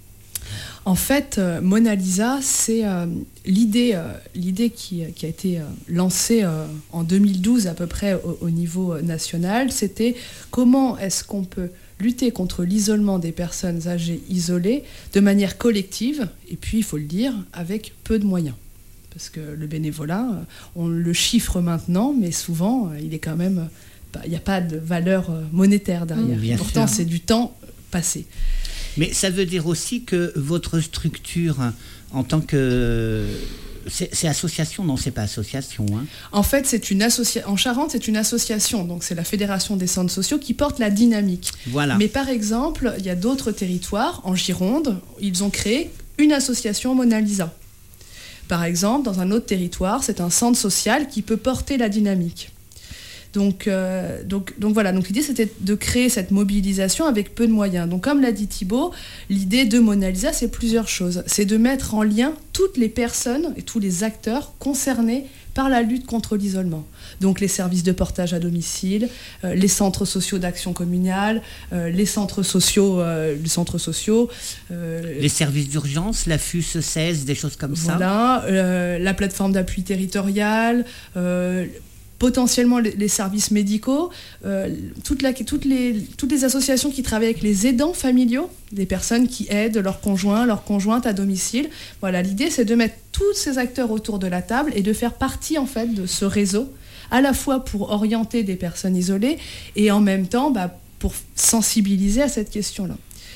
En fait, euh, Mona Lisa, c'est euh, l'idée, euh, l'idée qui, qui a été euh, lancée euh, en deux mille douze à peu près au, au niveau national. C'était comment est-ce qu'on peut lutter contre l'isolement des personnes âgées isolées de manière collective, et puis, il faut le dire, avec peu de moyens. Parce que le bénévolat, on le chiffre maintenant, mais souvent, il est quand même... Il n'y a pas de valeur monétaire derrière. Bien Pourtant, sûr. C'est du temps passé. Mais ça veut dire aussi que votre structure, en tant que... C'est, c'est association, non, c'est pas association. Hein. En fait, c'est une associa... en Charente, c'est une association. Donc, c'est la Fédération des centres sociaux qui porte la dynamique. Voilà. Mais par exemple, il y a d'autres territoires, en Gironde, ils ont créé une association Mona Lisa. Par exemple, dans un autre territoire, c'est un centre social qui peut porter la dynamique. Donc, euh, donc, donc voilà, donc l'idée c'était de créer cette mobilisation avec peu de moyens. Donc comme l'a dit Thibaut, l'idée de Mona Lisa, c'est plusieurs choses. C'est de mettre en lien toutes les personnes et tous les acteurs concernés par la lutte contre l'isolement. Donc les services de portage à domicile, euh, les centres sociaux d'action communale, euh, les centres sociaux, euh, les centres sociaux, euh, les services d'urgence, la F U S seize, des choses comme ça. Voilà, euh, la plateforme d'appui territorial. Euh, potentiellement les, les services médicaux, euh, toute la, toutes, les, toutes les associations qui travaillent avec les aidants familiaux, des personnes qui aident leurs conjoints, leurs conjointes à domicile. Voilà, l'idée c'est de mettre tous ces acteurs autour de la table et de faire partie en fait de ce réseau, à la fois pour orienter des personnes isolées et en même temps bah, pour sensibiliser à cette question-là.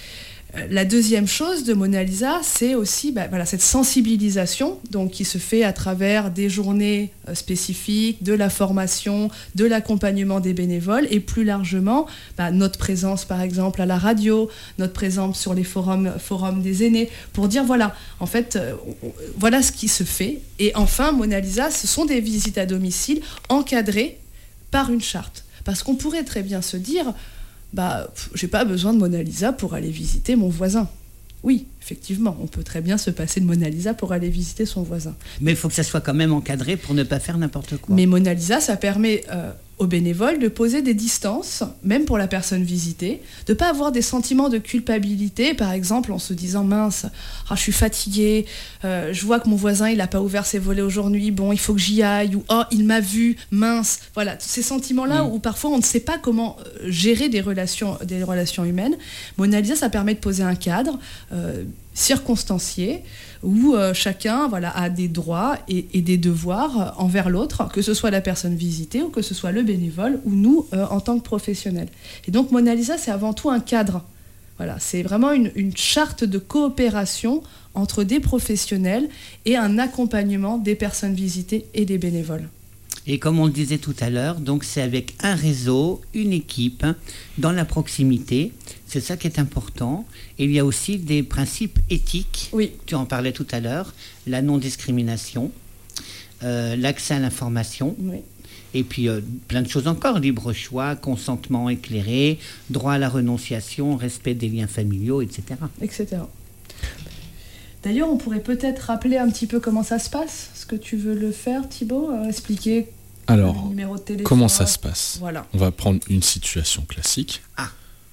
La deuxième chose de Mona Lisa, c'est aussi bah, voilà, cette sensibilisation donc, qui se fait à travers des journées euh, spécifiques, de la formation, de l'accompagnement des bénévoles et plus largement bah, notre présence par exemple à la radio, notre présence sur les forums, forums des aînés pour dire voilà, en fait, euh, voilà ce qui se fait. Et enfin, Mona Lisa, ce sont des visites à domicile encadrées par une charte. Parce qu'on pourrait très bien se dire... Bah, j'ai pas besoin de Mona Lisa pour aller visiter mon voisin. Oui, effectivement, on peut très bien se passer de Mona Lisa pour aller visiter son voisin. Mais il faut que ça soit quand même encadré pour ne pas faire n'importe quoi. Mais Mona Lisa, ça permet euh, aux bénévoles de poser des distances, même pour la personne visitée, de ne pas avoir des sentiments de culpabilité, par exemple en se disant « mince, oh, je suis fatiguée, euh, je vois que mon voisin il n'a pas ouvert ses volets aujourd'hui, bon, il faut que j'y aille » ou « oh, il m'a vu, mince ». Voilà, ces sentiments-là mmh. où parfois on ne sait pas comment gérer des relations, des relations humaines. Mona Lisa, ça permet de poser un cadre, euh, circonstanciée où euh, chacun voilà, a des droits et, et des devoirs envers l'autre, que ce soit la personne visitée ou que ce soit le bénévole ou nous euh, en tant que professionnels. Et donc Mona Lisa, c'est avant tout un cadre. Voilà, c'est vraiment une, une charte de coopération entre des professionnels et un accompagnement des personnes visitées et des bénévoles. Et comme on le disait tout à l'heure, donc c'est avec un réseau, une équipe, hein, dans la proximité. C'est ça qui est important. Et il y a aussi des principes éthiques. Oui. Tu en parlais tout à l'heure. La non-discrimination, euh, l'accès à l'information. Oui. Et puis euh, plein de choses encore. Libre choix, consentement éclairé, droit à la renonciation, respect des liens familiaux, et cetera. et cetera. D'ailleurs, on pourrait peut-être rappeler un petit peu comment ça se passe. Est-ce que tu veux le faire, Thibaut ? euh, Expliquer Alors, le numéro de téléphone. comment ça se passe ? Voilà. On va prendre une situation classique. Ah.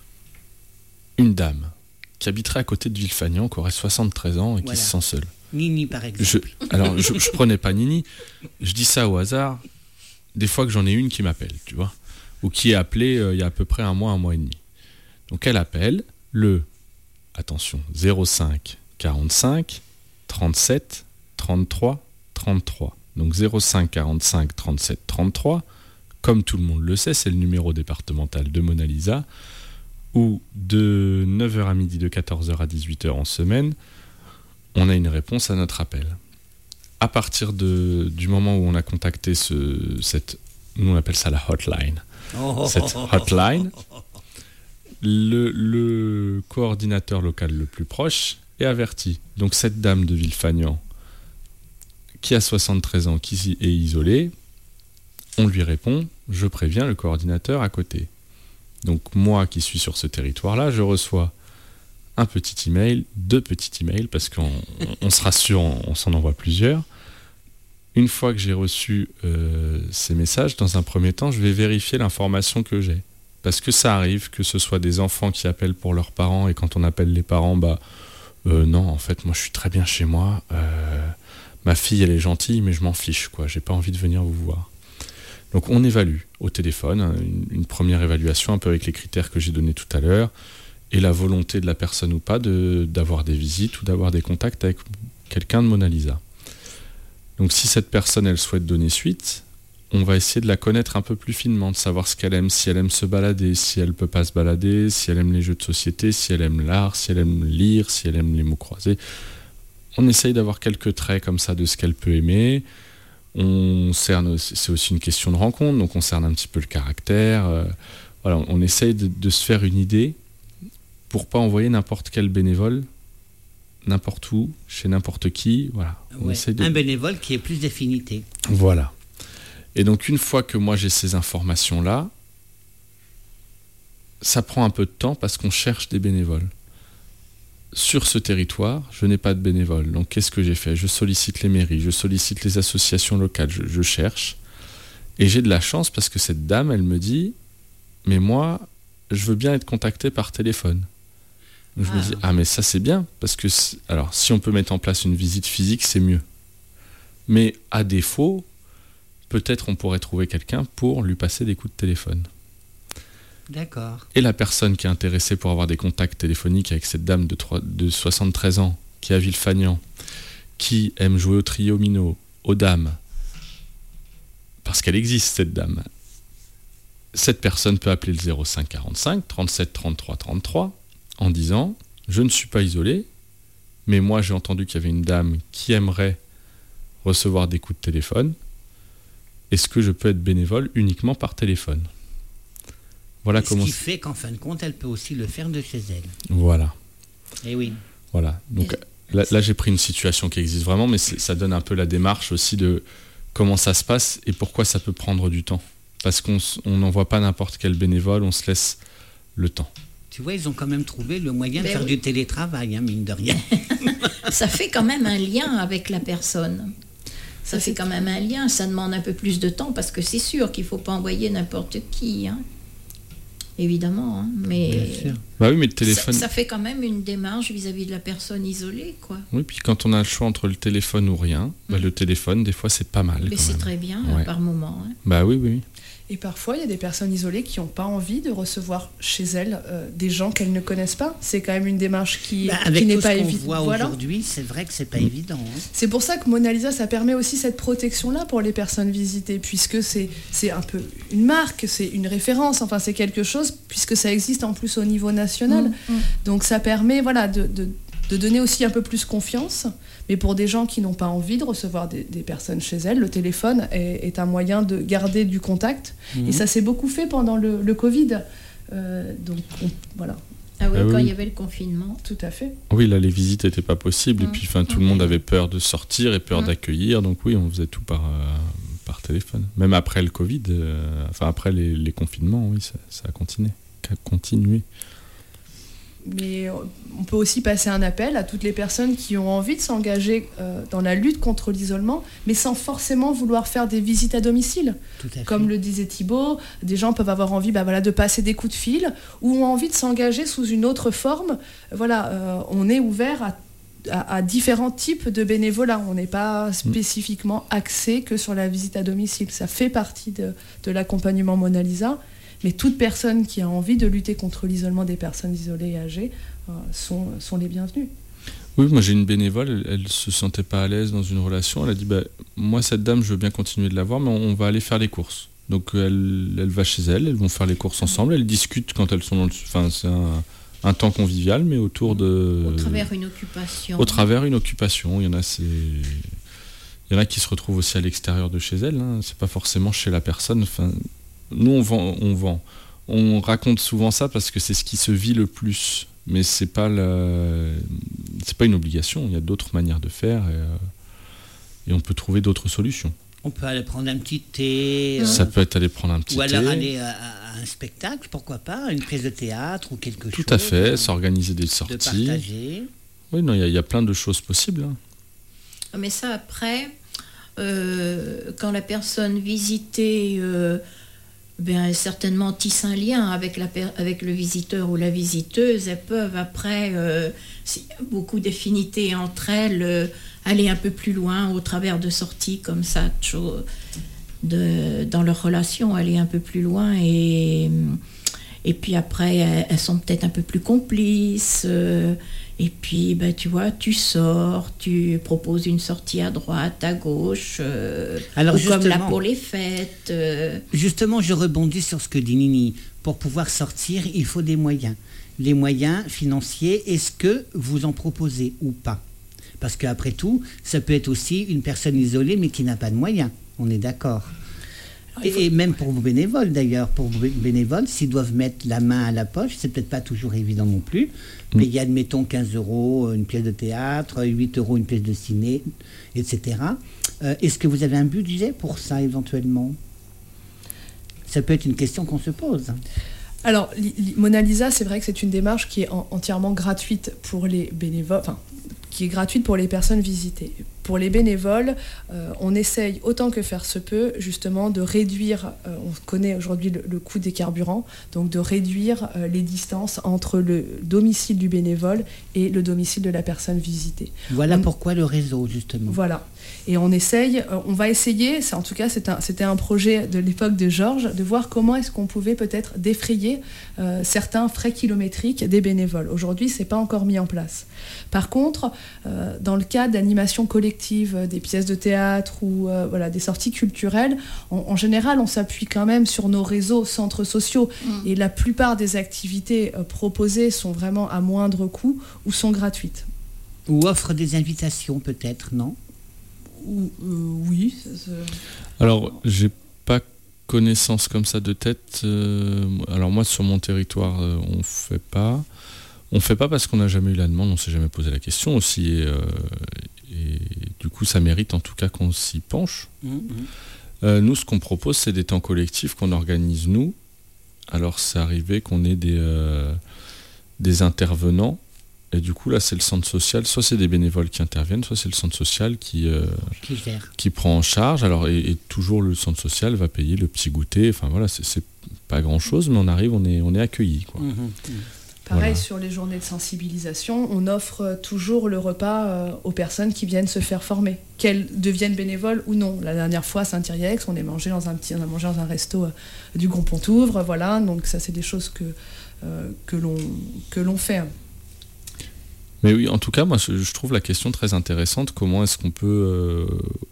Une dame qui habiterait à côté de Villefagnan, qui aurait soixante-treize ans et Voilà. qui se sent seule. Nini, par Je, exemple. alors, je, je prenais pas Nini. Je dis ça au hasard. Des fois que j'en ai une qui m'appelle, tu vois, ou qui est appelée euh, il y a à peu près un mois, un mois et demi. Donc elle appelle le, attention, zéro cinq quarante-cinq trente-sept trente-trois trente-trois. Donc zéro cinq quarante-cinq trente-sept trente-trois, comme tout le monde le sait, c'est le numéro départemental de Mona Lisa, où de neuf heures à midi, de quatorze heures à dix-huit heures en semaine, on a une réponse à notre appel. À partir de, du moment où on a contacté ce, cette, nous on appelle ça la hotline, Oh, cette hotline, le, le coordinateur local le plus proche est averti. Donc cette dame de Villefagnan, qui a soixante-treize ans, qui est isolée, on lui répond, je préviens le coordinateur à côté. Donc moi qui suis sur ce territoire-là, je reçois un petit email, deux petits emails, parce qu'on on se rassure, on, on s'en envoie plusieurs. Une fois que j'ai reçu euh, ces messages, dans un premier temps, je vais vérifier l'information que j'ai. Parce que ça arrive que ce soit des enfants qui appellent pour leurs parents, et quand on appelle les parents, bah euh, non, en fait, moi je suis très bien chez moi, euh, ma fille elle est gentille, mais je m'en fiche, quoi, j'ai pas envie de venir vous voir. Donc on évalue au téléphone, hein, une, une première évaluation un peu avec les critères que j'ai donnés tout à l'heure, et la volonté de la personne ou pas de, d'avoir des visites ou d'avoir des contacts avec quelqu'un de Mona Lisa. Donc si cette personne elle souhaite donner suite, on va essayer de la connaître un peu plus finement, de savoir ce qu'elle aime, si elle aime se balader, si elle peut pas se balader, si elle aime les jeux de société, si elle aime l'art, si elle aime lire, si elle aime les mots croisés. On essaye d'avoir quelques traits comme ça de ce qu'elle peut aimer. On cerne, c'est aussi une question de rencontre, donc on cerne un petit peu le caractère. Euh, voilà, on essaye de, de se faire une idée pour pas envoyer n'importe quel bénévole n'importe où, chez n'importe qui. Voilà. On Ouais, essaye de... Un bénévole qui ait plus d'affinité. Voilà. Et donc une fois que moi j'ai ces informations-là, ça prend un peu de temps parce qu'on cherche des bénévoles. Sur ce territoire, je n'ai pas de bénévoles. Donc qu'est-ce que j'ai fait ? Je sollicite les mairies, je sollicite les associations locales, je, je cherche. Et j'ai de la chance parce que cette dame, elle me dit « Mais moi, je veux bien être contactée par téléphone. » Donc je Ah. me dis « Ah mais ça c'est bien, parce que c'est... alors si on peut mettre en place une visite physique, c'est mieux. Mais à défaut, peut-être on pourrait trouver quelqu'un pour lui passer des coups de téléphone. » D'accord. Et la personne qui est intéressée pour avoir des contacts téléphoniques avec cette dame de, trois, de soixante-treize ans, qui est à Villefagnan, qui aime jouer au trio minot, aux dames, parce qu'elle existe cette dame, cette personne peut appeler le zéro cinq quarante-cinq trente-sept trente-trois trente-trois en disant « Je ne suis pas isolé, mais moi j'ai entendu qu'il y avait une dame qui aimerait recevoir des coups de téléphone. Est-ce que je peux être bénévole uniquement par téléphone ?» Voilà Ce comment. qui fait qu'en fin de compte, elle peut aussi le faire de chez elle. Voilà. Eh oui. Voilà. Donc là, là, j'ai pris une situation qui existe vraiment, mais ça donne un peu la démarche aussi de comment ça se passe et pourquoi ça peut prendre du temps. Parce qu'on n'envoie pas n'importe quel bénévole, on se laisse le temps. Tu vois, ils ont quand même trouvé le moyen Ben de faire oui. du télétravail, hein, mine de rien. Ça fait quand même un lien avec la personne. Ça fait quand même un lien. Ça demande un peu plus de temps parce que c'est sûr qu'il ne faut pas envoyer n'importe qui. Hein. Évidemment. Hein. Mais bah oui, mais le téléphone. Ça, ça fait quand même une démarche vis-à-vis de la personne isolée, quoi. Oui, puis quand on a le choix entre le téléphone ou rien, bah, le téléphone, des fois, c'est pas mal. Mais quand c'est même. très bien Ouais. par moment. Hein. Bah oui, oui. Et parfois, il y a des personnes isolées qui n'ont pas envie de recevoir chez elles euh, des gens qu'elles ne connaissent pas. C'est quand même une démarche qui, bah, avec qui n'est tout pas ce qu'on évidente. voit Voilà. aujourd'hui, c'est vrai que c'est pas mmh. évident. Hein. C'est pour ça que Mona Lisa, ça permet aussi cette protection-là pour les personnes visitées, puisque c'est, c'est un peu une marque, c'est une référence, enfin c'est quelque chose, puisque ça existe en plus au niveau national. Mmh. Donc ça permet voilà, de, de, de donner aussi un peu plus confiance. Mais pour des gens qui n'ont pas envie de recevoir des, des personnes chez elles, le téléphone est, est un moyen de garder du contact. Mmh. Et ça s'est beaucoup fait pendant le, le Covid. Euh, donc, on, voilà. Ah oui, ah quand oui. il y avait le confinement. Tout à fait. Oui, là, les visites n'étaient pas possibles. Mmh. Et puis, enfin, tout mmh. le monde avait peur de sortir et peur mmh. d'accueillir. Donc oui, on faisait tout par, euh, par téléphone. Même après le Covid, euh, enfin, après les, les confinements, oui, ça, ça a continué. A continué. Mais on peut aussi passer un appel à toutes les personnes qui ont envie de s'engager euh, dans la lutte contre l'isolement, mais sans forcément vouloir faire des visites à domicile. Tout à fait. Comme le disait Thibaut, des gens peuvent avoir envie bah, voilà, de passer des coups de fil ou ont envie de s'engager sous une autre forme. Voilà, euh, on est ouvert à, à, à différents types de bénévolat. On n'est pas spécifiquement axé que sur la visite à domicile. Ça fait partie de, de l'accompagnement Mona Lisa. Mais toute personne qui a envie de lutter contre l'isolement des personnes isolées et âgées euh, sont, sont les bienvenues. Oui, moi j'ai une bénévole, elle ne se sentait pas à l'aise dans une relation. Elle a dit, bah, moi cette dame, je veux bien continuer de la voir, mais on va aller faire les courses. Donc elle, elle va chez elle, elles vont faire les courses ensemble, elles discutent quand elles sont dans le... Enfin, c'est un, un temps convivial, mais autour de... Au travers une occupation. Au travers une occupation. Il y en a, c'est... Il y en a qui se retrouvent aussi à l'extérieur de chez elles. Hein. C'est pas forcément chez la personne. Enfin, nous, on vend, on vend. On raconte souvent ça parce que c'est ce qui se vit le plus. Mais c'est pas, la... c'est pas une obligation. Il y a d'autres manières de faire et, euh... et on peut trouver d'autres solutions. On peut aller prendre un petit thé. Ça euh... peut être aller prendre un petit ou thé. Ou alors aller à, à un spectacle, pourquoi pas, une pièce de théâtre ou quelque Tout chose. Tout à fait, euh, s'organiser des sorties. De partager. Oui, non, il y, y a plein de choses possibles. Hein. Mais ça, après, euh, quand la personne visitée... Euh, Ben, certainement tissent un lien avec, la, avec le visiteur ou la visiteuse. Elles peuvent après, euh, s'il y a beaucoup d'affinités entre elles, euh, aller un peu plus loin au travers de sorties comme ça, de, dans leur relation, aller un peu plus loin. Et, et puis après, elles, elles sont peut-être un peu plus complices. Euh, et puis, ben, tu vois, tu sors, tu proposes une sortie à droite, à gauche, euh, Alors, ou comme là pour les fêtes. Euh. Justement, je rebondis sur ce que dit Nini. Pour pouvoir sortir, il faut des moyens. Les moyens financiers, est-ce que vous en proposez ou pas ? Parce qu'après tout, ça peut être aussi une personne isolée, mais qui n'a pas de moyens. On est d'accord. Et, faut... et même pour vos bénévoles d'ailleurs, pour vos bénévoles, s'ils doivent mettre la main à la poche, c'est peut-être pas toujours évident non plus, mais il y a, admettons, quinze euros une pièce de théâtre, huit euros une pièce de ciné, et cetera. Euh, est-ce que vous avez un budget pour ça éventuellement ? Ça peut être une question qu'on se pose. Alors, Mona Lisa, c'est vrai que c'est une démarche qui est en, entièrement gratuite pour les bénévoles, enfin, qui est gratuite pour les personnes visitées. Pour les bénévoles, euh, on essaye autant que faire se peut justement de réduire, euh, on connaît aujourd'hui le, le coût des carburants, donc de réduire euh, les distances entre le domicile du bénévole et le domicile de la personne visitée. Voilà on, pourquoi le réseau justement. Voilà. Et on essaye, euh, on va essayer, c'est, en tout cas c'est un, c'était un projet de l'époque de Georges, de voir comment est-ce qu'on pouvait peut-être défrayer euh, certains frais kilométriques des bénévoles. Aujourd'hui, c'est pas encore mis en place. Par contre, euh, dans le cas d'animation collective, des pièces de théâtre ou euh, voilà, des sorties culturelles, en, en général, on s'appuie quand même sur nos réseaux centres sociaux. Mmh. Et la plupart des activités euh, proposées sont vraiment à moindre coût ou sont gratuites. Ou offrent des invitations peut-être, non ? ou, euh, Oui. Ça, ça... Alors, j'ai pas connaissance comme ça de tête. Euh, alors moi, sur mon territoire, euh, on fait pas. On fait pas parce qu'on n'a jamais eu la demande, on s'est jamais posé la question aussi. Et, euh, et du coup, ça mérite en tout cas qu'on s'y penche. Mmh. Euh, nous, ce qu'on propose, c'est des temps collectifs qu'on organise nous. Alors, c'est arrivé qu'on ait des, euh, des intervenants. Et du coup, là, c'est le centre social. Soit c'est des bénévoles qui interviennent, soit c'est le centre social qui, euh, qui, qui prend en charge. Alors, et, et toujours, le centre social va payer le petit goûter. Enfin, voilà, c'est, c'est pas grand-chose, mais on arrive, on est, on est accueillis, quoi. Mmh, mmh. Pareil, Voilà. sur les journées de sensibilisation, on offre toujours le repas euh, aux personnes qui viennent se faire former, qu'elles deviennent bénévoles ou non. La dernière fois, à Saint-Iriex, on est mangé dans un petit, on a mangé dans un resto euh, du Grand Pontouvre, voilà. Donc ça, c'est des choses que euh, que l'on que l'on fait. Mais oui, en tout cas, moi, je, je trouve la question très intéressante. Comment est-ce qu'on peut euh,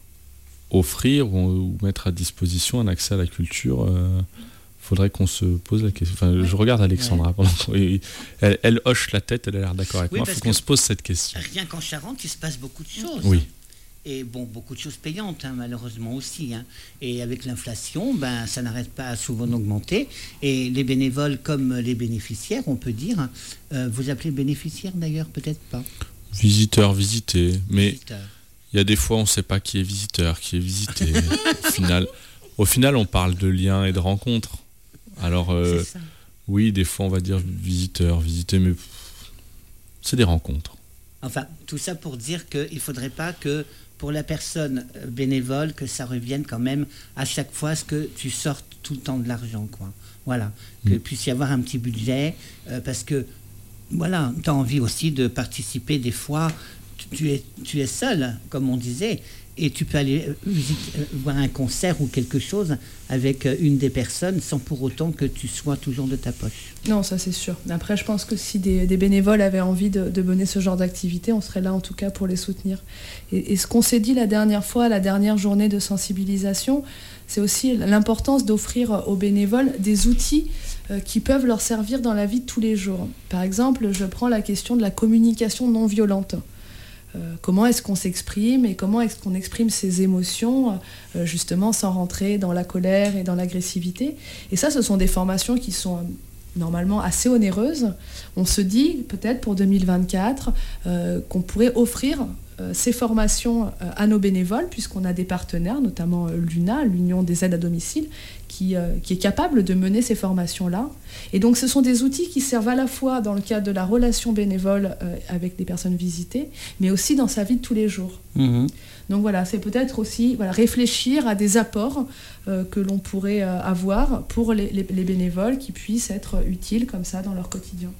offrir ou, ou mettre à disposition un accès à la culture euh, faudrait qu'on se pose la question. Enfin, je regarde Alexandra Ouais. pendant qu'on- elle, elle hoche la tête, elle a l'air d'accord avec Oui, moi. Il parce faut qu'on que- se pose cette question. Rien qu'en Charente, il se passe beaucoup de choses. Oui. Et bon, beaucoup de choses payantes, hein, malheureusement aussi. Hein. Et avec l'inflation, ben, ça n'arrête pas souvent d'augmenter. Et les bénévoles comme les bénéficiaires, on peut dire, hein, euh, vous appelez bénéficiaire d'ailleurs, peut-être pas. Visiteur, visité. Mais Visiteur. il y a des fois, on ne sait pas qui est visiteur, qui est visité. au, final, au final, on parle de liens et de rencontres. Alors, euh, C'est ça. oui, des fois, on va dire visiteur, visité, mais pff, c'est des rencontres. Enfin, tout ça pour dire qu'il ne faudrait pas que pour la personne euh, bénévole, que ça revienne quand même à chaque fois à ce que tu sortes tout le temps de l'argent, quoi. Voilà, qu'il Mm. puisse y avoir un petit budget, euh, parce que, voilà, tu as envie aussi de participer des fois, tu, tu es, tu es seul, comme on disait, et tu peux aller euh, visiter- euh, voir un concert ou quelque chose avec euh, une des personnes sans pour autant que tu sois toujours de ta poche. Non, ça c'est sûr. Après, je pense que si des, des bénévoles avaient envie de, de mener ce genre d'activité, on serait là en tout cas pour les soutenir. Et, et ce qu'on s'est dit la dernière fois, la dernière journée de sensibilisation, c'est aussi l'importance d'offrir aux bénévoles des outils euh, qui peuvent leur servir dans la vie de tous les jours. Par exemple, je prends la question de la communication non violente. Euh, comment est-ce qu'on s'exprime et comment est-ce qu'on exprime ses émotions, euh, justement sans rentrer dans la colère et dans l'agressivité. Et ça, ce sont des formations qui sont euh, normalement assez onéreuses. On se dit peut-être pour deux mille vingt-quatre euh, qu'on pourrait offrir euh, ces formations euh, à nos bénévoles, puisqu'on a des partenaires, notamment euh, l'U N A, l'Union des aides à domicile, qui, euh, qui est capable de mener ces formations-là. Et donc ce sont des outils qui servent à la fois dans le cadre de la relation bénévole euh, avec les personnes visitées, mais aussi dans sa vie de tous les jours. Donc voilà, c'est peut-être aussi voilà, réfléchir à des apports euh, que l'on pourrait euh, avoir pour les, les- les bénévoles qui puissent être utiles comme ça dans leur quotidien.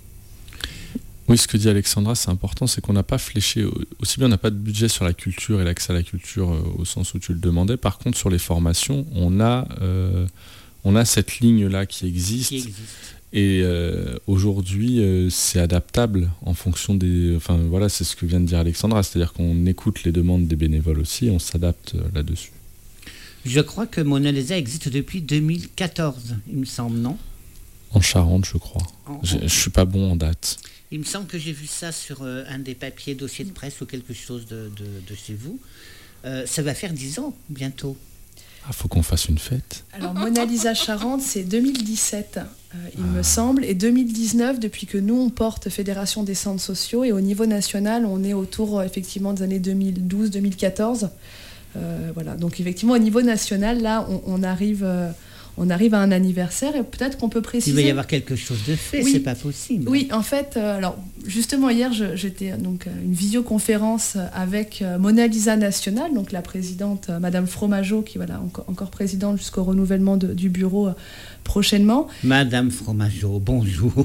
Oui, ce que dit Alexandra, c'est important, c'est qu'on n'a pas fléché, aussi bien on n'a pas de budget sur la culture et l'accès à la culture euh, au sens où tu le demandais. Par contre, sur les formations, on a, euh, on a cette ligne-là qui existe. Qui existe. Et euh, aujourd'hui, euh, c'est adaptable en fonction des... Enfin voilà, c'est ce que vient de dire Alexandra, c'est-à-dire qu'on écoute les demandes des bénévoles aussi et on s'adapte euh, là-dessus. Je crois que Mona Lisa existe depuis deux mille quatorze, il me semble, non? En Charente, je crois. En- Je ne suis pas bon en date. Il me semble que j'ai vu ça sur euh, un des papiers dossiers de presse ou quelque chose de, de, de chez vous. Euh, ça va faire dix ans bientôt. Ah, faut qu'on fasse une fête. Alors Mona Lisa Charente, c'est deux mille dix-sept, euh, il me semble, et deux mille dix-neuf, depuis que nous on porte Fédération des centres sociaux, et au niveau national, on est autour euh, effectivement des années deux mille douze deux mille quatorze. Euh, voilà, donc effectivement au niveau national, là, on, on arrive, euh, on arrive à un anniversaire, et peut-être qu'on peut préciser. Il va y avoir quelque chose de fait, Oui. c'est pas possible. Oui, en fait, euh, alors justement hier, je- j'étais donc à une visioconférence avec euh, Mona Lisa National, donc la présidente euh, Madame Fromageau, qui voilà encore, encore présidente jusqu'au renouvellement de- du bureau euh, prochainement. Madame Fromageau, bonjour.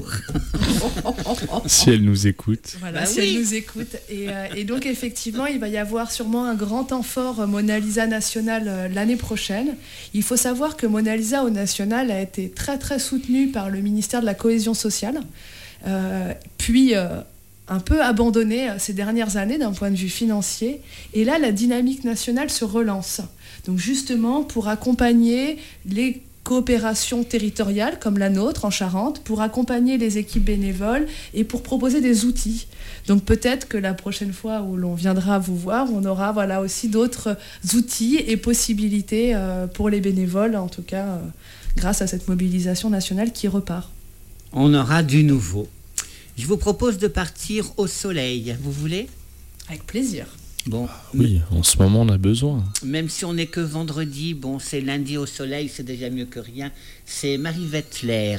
Si elle nous écoute. Voilà, Bah si oui. elle nous écoute. Et, euh, et donc effectivement, il va y avoir sûrement un grand temps fort euh, Mona Lisa National euh, l'année prochaine. Il faut savoir que Mona Lisa au national a été très très soutenue par le ministère de la Cohésion sociale, euh, puis euh, un peu abandonnée euh, ces dernières années d'un point de vue financier. Et là, la dynamique nationale se relance. Donc justement pour accompagner les coopérations territoriales comme la nôtre en Charente, pour accompagner les équipes bénévoles et pour proposer des outils. Donc peut-être que la prochaine fois où l'on viendra vous voir, on aura voilà, aussi d'autres outils et possibilités euh, pour les bénévoles, en tout cas euh, grâce à cette mobilisation nationale qui repart. On aura du nouveau. Je vous propose de partir au soleil. Vous voulez? Avec plaisir. Bon, Oui, en ce moment, on a besoin. même si on n'est que vendredi, bon, c'est lundi au soleil, c'est déjà mieux que rien. C'est Marie-Vette Lair.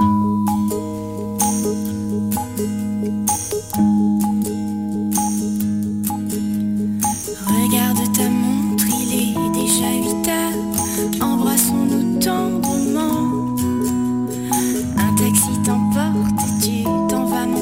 Regarde ta montre, il est déjà huit heures. Embrassons-nous tendrement. Un taxi t'emporte et tu t'en vas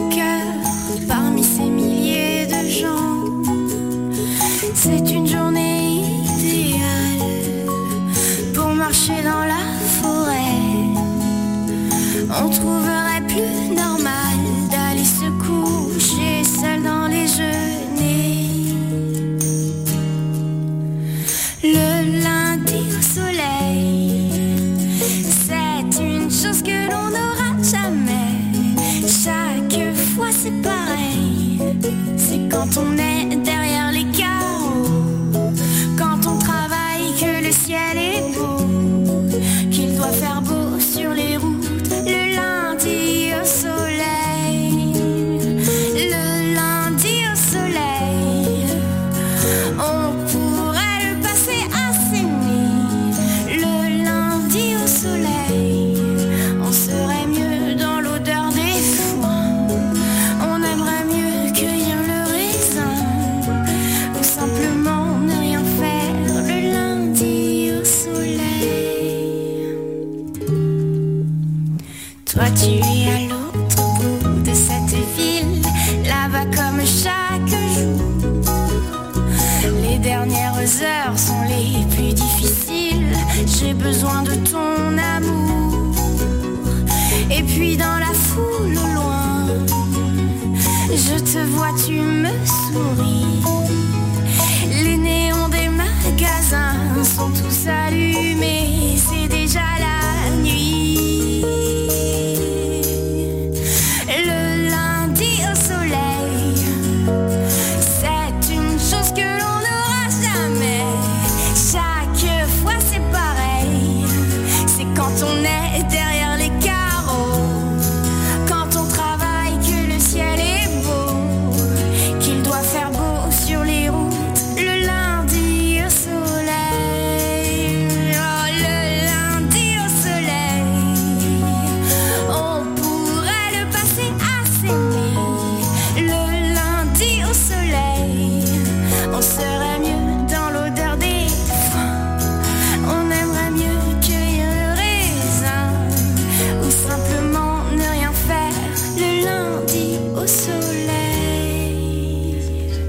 quand on est derrière les carreaux, quand on travaille que le ciel est beau, qu'il doit faire beau sur les routes le lundi au soleil, le lundi au soleil. On pourrait le passer à s'aimer, le lundi au soleil. On serait mieux dans l'odeur des foins, on aimerait mieux cueillir le raisin, ou simplement ne rien faire le lundi au soleil. Toi tu es à l'autre bout de cette ville, là-bas comme chaque jour. Les dernières heures sont les plus difficiles, j'ai besoin de ton amour. Et puis dans la foule au loin, je te vois, tu me souris. Les néons des magasins sont tous allumés, c'est déjà la nuit. Le lundi au soleil, c'est une chose que l'on n'aura jamais. Chaque fois c'est pareil, c'est quand on est derrière les carreaux, quand on travaille que le ciel est beau, qu'il doit faire beau sur les routes le lundi au soleil. Oh, le lundi au soleil, on pourrait le passer à s'aimer, le lundi au soleil. On serait mieux dans l'odeur des foins, on aimerait mieux cueillir le raisin, ou simplement ne rien faire le lundi au soleil.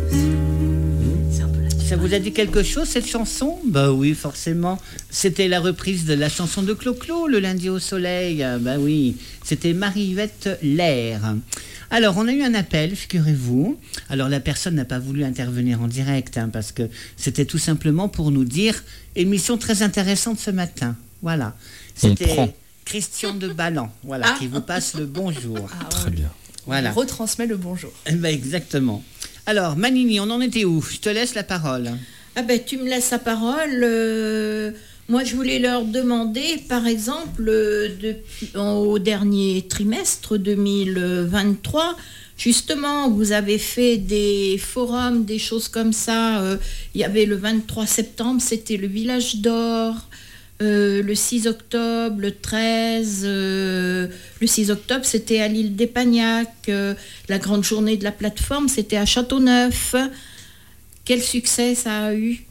Ça vous a dit quelque chose, cette chanson? Bah oui, forcément. C'était la reprise de la chanson de Clo-Clo, Le lundi au soleil. Bah oui, c'était Marie-Yvette Lair. Alors, on a eu un appel, figurez-vous. Alors, la personne n'a pas voulu intervenir en direct, hein, parce que c'était tout simplement pour nous dire « Émission très intéressante ce matin ». Voilà. C'était prend. Christian de Ballan, voilà, Ah. qui vous passe le bonjour. Très bien. Voilà. On retransmet le bonjour. Eh ben, exactement. Alors, Manini, on en était où? Je te laisse la parole. Ah ben, tu me laisses la parole. euh, moi, je voulais leur demander, par exemple, euh, depuis, au dernier trimestre deux mille vingt-trois, justement, vous avez fait des forums, des choses comme ça. euh, Il y avait le vingt-trois septembre, c'était le Village d'Or. Euh, le six octobre, le treize, euh, le six octobre, c'était à l'île d'Épagnac. euh, la grande journée de la plateforme, c'était à Châteauneuf. Quel succès ça a eu?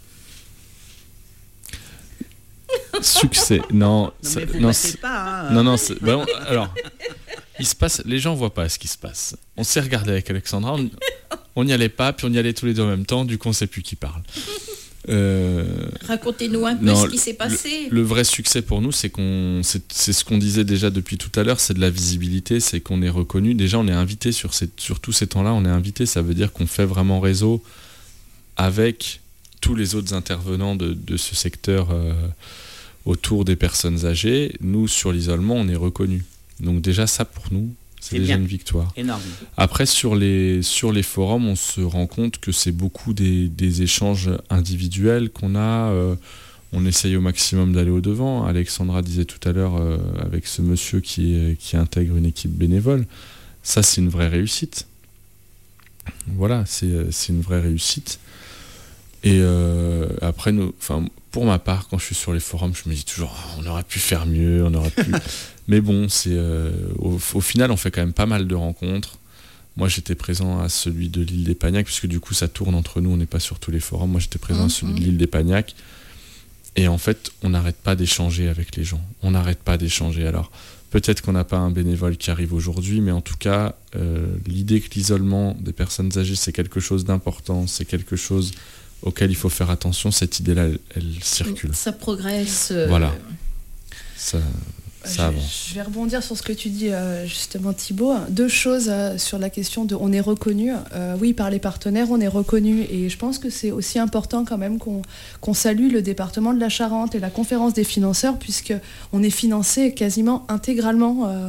Succès. Non, Non, ça- mais vous non, passez c'est- pas. Hein. non, non, c'est- bah, on- alors, il se passe, les gens voient pas ce qui se passe. On s'est regardé avec Alexandra, on- on n'y allait pas, puis on y allait tous les deux en même temps, du coup on sait plus qui parle. Euh, Racontez-nous un peu non, ce qui s'est passé. Le vrai succès pour nous, c'est qu'on, c'est, c'est ce qu'on disait déjà depuis tout à l'heure, c'est de la visibilité, c'est qu'on est reconnu. Déjà, on est invité sur, ces, sur tous ces temps-là, on est invité, ça veut dire qu'on fait vraiment réseau avec tous les autres intervenants de, de ce secteur euh, autour des personnes âgées. Nous, sur l'isolement, on est reconnu. Donc déjà, ça pour nous, c'est, C'est déjà bien. une victoire. Énorme. Après, sur les, sur les forums, on se rend compte que c'est beaucoup des, des échanges individuels qu'on a. euh, on essaye au maximum d'aller au-devant. Alexandra disait tout à l'heure, euh, avec ce monsieur qui, qui intègre une équipe bénévole, ça, c'est une vraie réussite. Voilà, c'est, c'est une vraie réussite. Et euh, après, nous, enfin, pour ma part, quand je suis sur les forums, je me dis toujours, oh, on aurait pu faire mieux, on aurait pu... Mais bon, c'est, euh, au, au final, on fait quand même pas mal de rencontres. Moi, j'étais présent à celui de l'île d'Épagnac, puisque du coup, ça tourne entre nous, on n'est pas sur tous les forums. Moi, j'étais présent Mmh, à celui de mmh. l'île d'Épagnac. Et en fait, on n'arrête pas d'échanger avec les gens. On n'arrête pas d'échanger. Alors, peut-être qu'on n'a pas un bénévole qui arrive aujourd'hui, mais en tout cas, euh, l'idée que l'isolement des personnes âgées, c'est quelque chose d'important, c'est quelque chose auquel il faut faire attention, cette idée-là, elle, elle circule. Ça progresse. euh, Voilà. Ça, ça je, avance. je vais rebondir sur ce que tu dis euh, justement, Thibaut. Deux choses euh, sur la question de on est reconnu. Euh, oui, par les partenaires, on est reconnu. Et je pense que c'est aussi important quand même qu'on, qu'on salue le département de la Charente et la conférence des financeurs, puisqu'on est financé quasiment intégralement euh,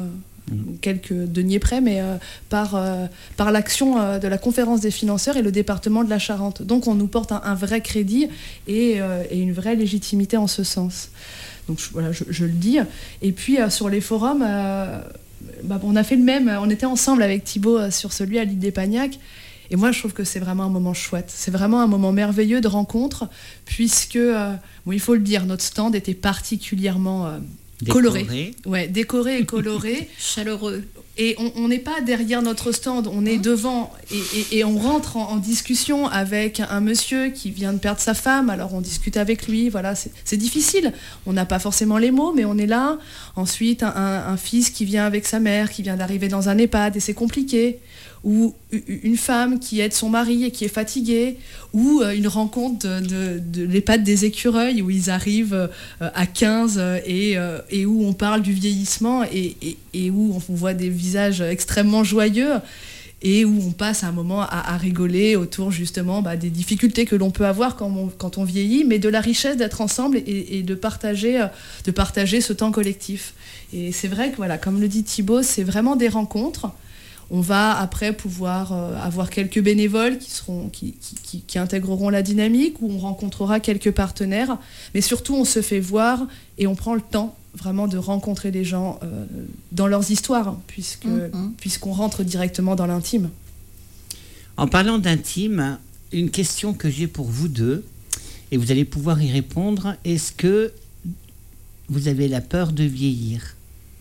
quelques deniers près, mais euh, par, euh, par l'action euh, de la conférence des financeurs et le département de la Charente. Donc on nous porte un, un vrai crédit et, euh, et une vraie légitimité en ce sens. Donc je, voilà, je, je le dis. Et puis euh, sur les forums, euh, bah, on a fait le même. On était ensemble avec Thibaut euh, sur celui à l'île d'Épagnac. Et moi, je trouve que c'est vraiment un moment chouette. C'est vraiment un moment merveilleux de rencontre, puisque, euh, bon, il faut le dire, notre stand était particulièrement euh, coloré. Décoré. Ouais, décoré et coloré. Chaleureux. Et on n'est pas derrière notre stand, on est devant. Et, et, et on rentre en, en discussion avec un monsieur qui vient de perdre sa femme. Alors on discute avec lui. Voilà, c'est, c'est difficile. On n'a pas forcément les mots, mais on est là. Ensuite, un, un, un fils qui vient avec sa mère, qui vient d'arriver dans un EHPAD, et c'est compliqué. Ou une femme qui aide son mari et qui est fatiguée, ou une rencontre de, de, de l'EHPAD des Écureuils où ils arrivent à quinze et, et où on parle du vieillissement et, et, et où on voit des visages extrêmement joyeux et où on passe un moment à, à rigoler autour justement bah, des difficultés que l'on peut avoir quand on, quand on vieillit, mais de la richesse d'être ensemble et, et de, partager, de partager ce temps collectif. Et c'est vrai que, voilà, comme le dit Thibaut, c'est vraiment des rencontres. On va après pouvoir euh, avoir quelques bénévoles qui, seront, qui, qui, qui, qui intégreront la dynamique, où on rencontrera quelques partenaires, mais surtout on se fait voir et on prend le temps vraiment de rencontrer les gens euh, dans leurs histoires, puisque, mm-hmm. puisqu'on rentre directement dans l'intime. En parlant d'intime, une question que j'ai pour vous deux, et vous allez pouvoir y répondre, est-ce que vous avez la peur de vieillir ?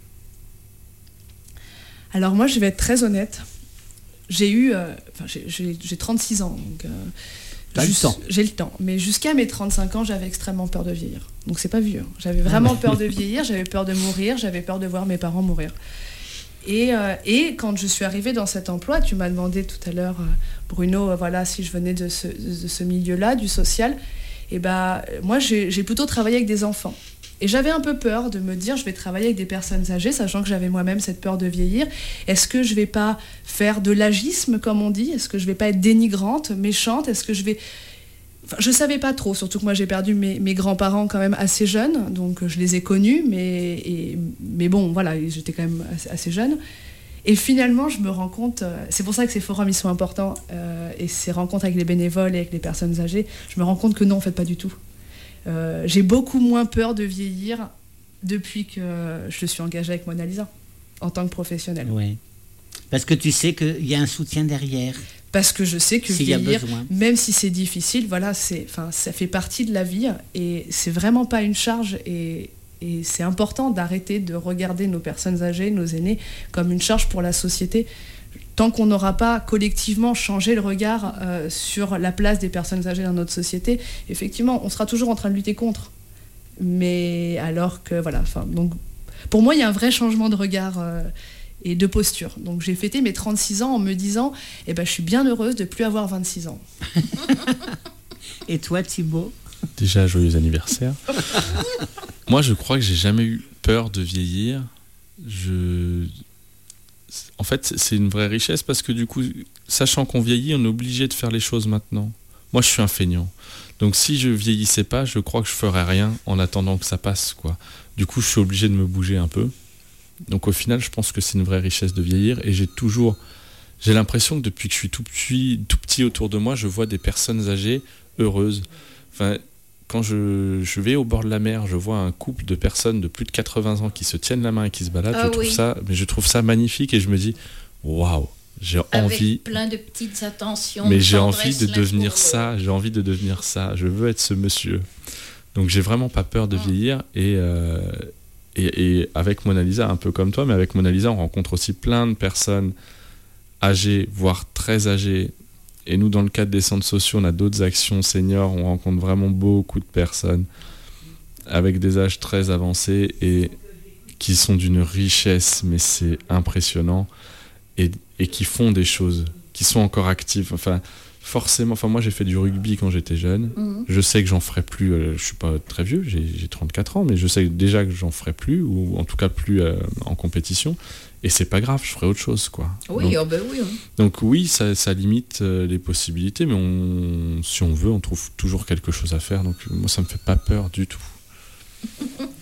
Alors moi, je vais être très honnête. J'ai eu... Euh, enfin, j'ai, j'ai, j'ai trente-six ans. Donc, euh, T'as juste, le temps. J'ai le temps. Mais jusqu'à mes trente-cinq ans, j'avais extrêmement peur de vieillir. Donc c'est pas vieux. Hein. J'avais vraiment peur de vieillir, j'avais peur de mourir, j'avais peur de voir mes parents mourir. Et, euh, et quand je suis arrivée dans cet emploi, tu m'as demandé tout à l'heure, euh, Bruno, euh, voilà, si je venais de ce, de ce milieu-là, du social. Et ben, moi, j'ai, j'ai plutôt travaillé avec des enfants. Et j'avais un peu peur de me dire, je vais travailler avec des personnes âgées, sachant que j'avais moi-même cette peur de vieillir. Est-ce que je vais pas faire de l'agisme, comme on dit ? Est-ce que je vais pas être dénigrante, méchante ? Est-ce que je vais... Enfin, je savais pas trop, surtout que moi j'ai perdu mes, mes grands-parents quand même assez jeunes, donc je les ai connus, mais, et, mais bon, voilà, j'étais quand même assez, assez jeune. Et finalement, je me rends compte, euh, c'est pour ça que ces forums, ils sont importants, euh, et ces rencontres avec les bénévoles et avec les personnes âgées, je me rends compte que non, en fait, pas du tout. Euh, j'ai beaucoup moins peur de vieillir depuis que je suis engagée avec Mona Lisa en tant que professionnelle. Oui. Parce que tu sais qu'il y a un soutien derrière. Parce que je sais que S'il y a vieillir, besoin. même si c'est difficile, voilà, c'est, enfin, ça fait partie de la vie et c'est vraiment pas une charge. Et, et c'est important d'arrêter de regarder nos personnes âgées, nos aînés, comme une charge pour la société. Tant qu'on n'aura pas collectivement changé le regard euh, sur la place des personnes âgées dans notre société, effectivement, on sera toujours en train de lutter contre. Mais alors que, voilà, enfin, donc, pour moi, il y a un vrai changement de regard euh, et de posture. Donc j'ai fêté mes trente-six ans en me disant, eh ben, je suis bien heureuse de ne plus avoir vingt-six ans. Et toi, Thibaut ? Déjà, joyeux anniversaire. Moi, je crois que j'ai jamais eu peur de vieillir. Je... En fait, c'est une vraie richesse parce que du coup, sachant qu'on vieillit, on est obligé de faire les choses maintenant. Moi, je suis un feignant. Donc si je vieillissais pas, je crois que je ferais rien en attendant que ça passe, quoi. Du coup, je suis obligé de me bouger un peu. Donc au final, je pense que c'est une vraie richesse de vieillir et j'ai toujours... J'ai l'impression que depuis que je suis tout petit, tout petit autour de moi, je vois des personnes âgées heureuses. Enfin... Quand je, je vais au bord de la mer, je vois un couple de personnes de plus de quatre-vingts ans qui se tiennent la main et qui se baladent. Ah je, trouve oui. ça, mais je trouve ça magnifique et je me dis, waouh, j'ai Avec envie. plein de petites attentions. Mais de j'ai tendresse envie de l'un devenir pour ça, j'ai envie de devenir ça. Je veux être ce monsieur. Donc j'ai vraiment pas peur de Mm. vieillir et, euh, et, et avec Mona Lisa, un peu comme toi, mais avec Mona Lisa, on rencontre aussi plein de personnes âgées, voire très âgées. Et nous, dans le cadre des centres sociaux, on a d'autres actions seniors, on rencontre vraiment beaucoup de personnes avec des âges très avancés et qui sont d'une richesse, mais c'est impressionnant, et, et qui font des choses, qui sont encore actifs. Enfin, forcément, enfin, moi j'ai fait du rugby quand j'étais jeune, Mmh. je sais que j'en ferai plus, euh, je suis pas très vieux, j'ai, j'ai trente-quatre ans, mais je sais déjà que j'en ferai plus, ou en tout cas plus euh, en compétition. Et c'est pas grave, je ferai autre chose, quoi. Oui, donc, oh ben oui. hein. donc oui, ça, ça limite euh, les possibilités, mais on, si on veut, on trouve toujours quelque chose à faire. Donc moi, ça me fait pas peur du tout.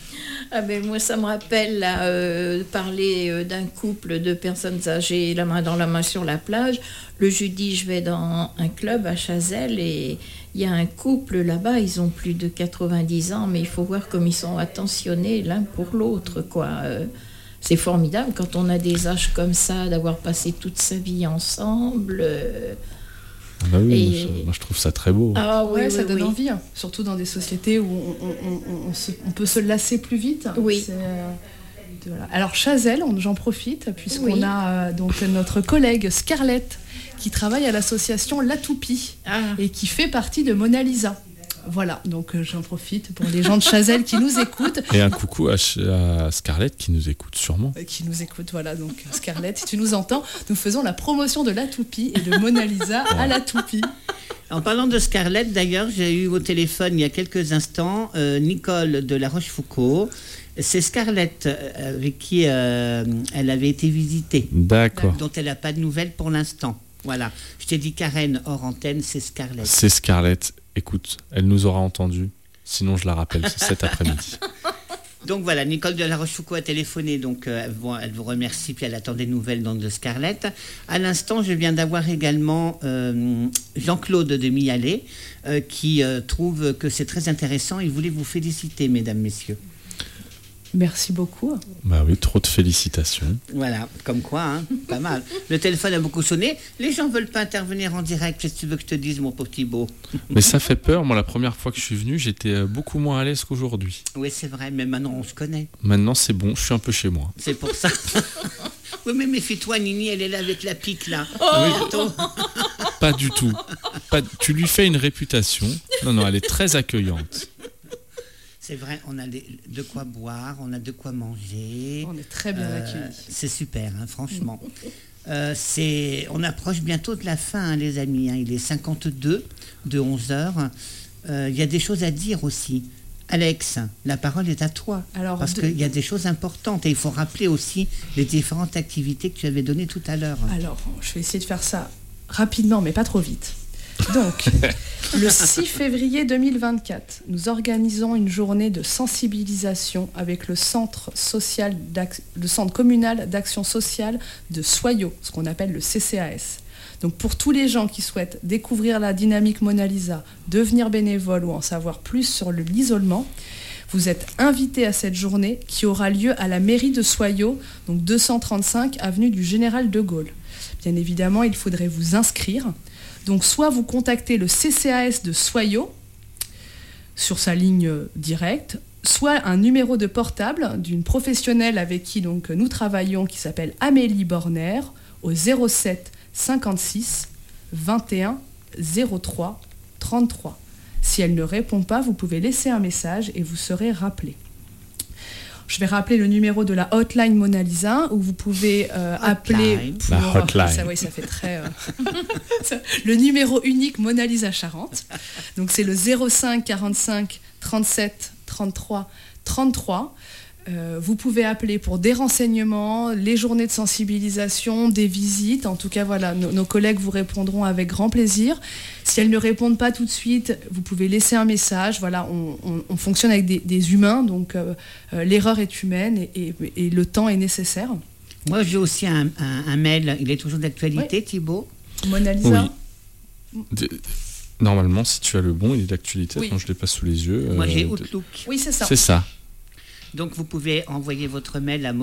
Ah ben moi, ça me rappelle là, euh, parler euh, d'un couple de personnes âgées, la main dans la main sur la plage. Le jeudi, je vais dans un club à Chazelles et il y a un couple là-bas, ils ont plus de quatre-vingt-dix ans, mais il faut voir comme ils sont attentionnés l'un pour l'autre, quoi. Euh, c'est formidable quand on a des âges comme ça, d'avoir passé toute sa vie ensemble. Euh, Ah bah oui, Et- moi, je, moi, je trouve ça très beau. Ah oui, Ouais, oui, ça donne oui. envie, hein. Surtout dans des sociétés où on, on- on- on se- on peut se lasser plus vite. Oui. C'est, euh, voilà. Alors Chazelles, on- j'en profite puisqu'on Oui. a euh, donc notre collègue Scarlett qui travaille à l'association La Toupie Ah. et qui fait partie de Mona Lisa. Voilà, donc euh, j'en profite pour les gens de Chazelles qui nous écoutent. Et un coucou à, Ch- à Scarlett qui nous écoute sûrement. euh, Qui nous écoutent, voilà, donc Scarlett, si tu nous entends, nous faisons la promotion de La Toupie et de Mona Lisa à La Toupie. En parlant de Scarlett, d'ailleurs, j'ai eu au téléphone il y a quelques instants euh, Nicole de La Rochefoucauld. C'est Scarlett euh, avec qui euh, elle avait été visitée, D'accord. dont elle n'a pas de nouvelles pour l'instant. Voilà. Je t'ai dit Karen hors antenne, c'est Scarlett. C'est Scarlett. Écoute, elle nous aura entendu. Sinon, je la rappelle cet après-midi. Donc voilà, Nicole de La Rochefoucauld a téléphoné, donc euh, elle, vous, elle vous remercie, puis elle attend des nouvelles donc, de Scarlett. À l'instant, je viens d'avoir également euh, Jean-Claude de Mialet, euh, qui euh, trouve que c'est très intéressant. Il voulait vous féliciter, mesdames, messieurs. Merci beaucoup. Bah oui, trop de félicitations. Voilà, comme quoi, hein, pas mal. Le téléphone a beaucoup sonné. Les gens ne veulent pas intervenir en direct. Qu'est-ce que tu veux que je te dise, mon petit beau? Mais ça fait peur. Moi, la première fois que je suis venu, j'étais euh, beaucoup moins à l'aise qu'aujourd'hui. Oui, c'est vrai, mais maintenant on se connaît. Maintenant, c'est bon, je suis un peu chez moi. C'est pour ça. Oui, mais méfie-toi, Nini, elle est là avec la pique, là. Bientôt. Pas du tout. Pas, tu lui fais une réputation. Non, non, elle est très accueillante. C'est vrai, on a des- de quoi boire, on a de quoi manger. On est très bien Euh, accueillis. c'est super, hein, franchement. Euh, c'est, on approche bientôt de la fin, hein, les amis. hein. Il est cinquante-deux de onze heures. Euh, Il y a des choses à dire aussi. Alex, la parole est à toi. Alors, parce de- qu'il y a des choses importantes et il faut rappeler aussi les différentes activités que tu avais données tout à l'heure. Alors, je vais essayer de faire ça rapidement, mais pas trop vite. Donc, le six février deux mille vingt-quatre, nous organisons une journée de sensibilisation avec le centre, social d'ac- le centre communal d'action sociale de Soyaux, ce qu'on appelle le C C A S. Donc, pour tous les gens qui souhaitent découvrir la dynamique Mona Lisa, devenir bénévole ou en savoir plus sur le- l'isolement, vous êtes invités à cette journée qui aura lieu à la mairie de Soyaux, donc deux cent trente-cinq avenue du Général de Gaulle. Bien évidemment, il faudrait vous inscrire. Donc, soit vous contactez le C C A S de Soyaux sur sa ligne directe, soit un numéro de portable d'une professionnelle avec qui donc, nous travaillons, qui s'appelle Amélie Borner, au zéro sept cinquante-six vingt et un zéro trois trente-trois. Si elle ne répond pas, vous pouvez laisser un message et vous serez rappelé. Je vais rappeler le numéro de la hotline Mona Lisa où vous pouvez euh, appeler pour... La hotline. Ça, oui, ça fait très... euh, ça- le numéro unique Mona Lisa Charente. Donc c'est le zéro cinq quarante-cinq trente-sept trente-trois trente-trois. Euh, vous pouvez appeler pour des renseignements, les journées de sensibilisation, des visites. En tout cas, voilà, nos, nos collègues vous répondront avec grand plaisir. Si elles ne répondent pas tout de suite, vous pouvez laisser un message. Voilà, on, on- on fonctionne avec des, des humains, donc euh, euh, l'erreur est humaine et, et- et le temps est nécessaire. Moi, j'ai aussi un, un- un mail. Il est toujours d'actualité, Thibaut. Mona Lisa, Oui. De- Normalement, si tu as le bon, il est d'actualité. Oui. Attends, je ne l'ai pas sous les yeux. Moi, Euh, j'ai de- Outlook. oui, c'est ça. C'est ça. Donc, vous pouvez envoyer votre mail à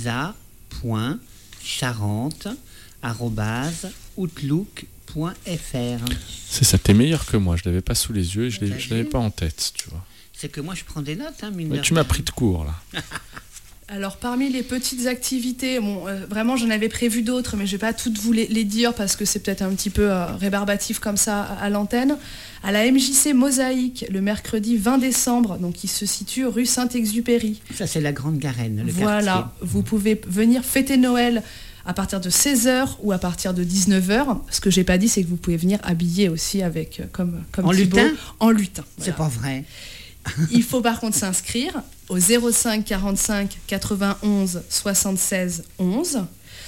monalisa.charente arobase outlook point fr. C'est ça. T'es meilleur que moi. Je l'avais pas sous les yeux et je T'as ne l'avais vu pas en tête, tu vois. C'est que moi, je prends des notes, hein, mine Mais de tu rien. m'as pris de court, là. Alors parmi les petites activités, bon, euh, vraiment j'en avais prévu d'autres, mais je vais pas toutes vous les, les dire parce que c'est peut-être un petit peu euh, rébarbatif comme ça à, à l'antenne. À la M J C Mosaïque, le mercredi vingt décembre, donc qui se situe rue Saint-Exupéry. Ça, c'est la Grande Garenne, le Voilà, quartier. vous pouvez venir fêter Noël à partir de seize heures ou à partir de dix-neuf heures. Ce que j'ai pas dit, c'est que vous pouvez venir habillé aussi avec, euh, comme, comme En Thibaut, lutin en lutin. C'est Voilà. pas vrai. Il faut par contre s'inscrire au zéro cinq quarante-cinq quatre-vingt-onze soixante-seize onze.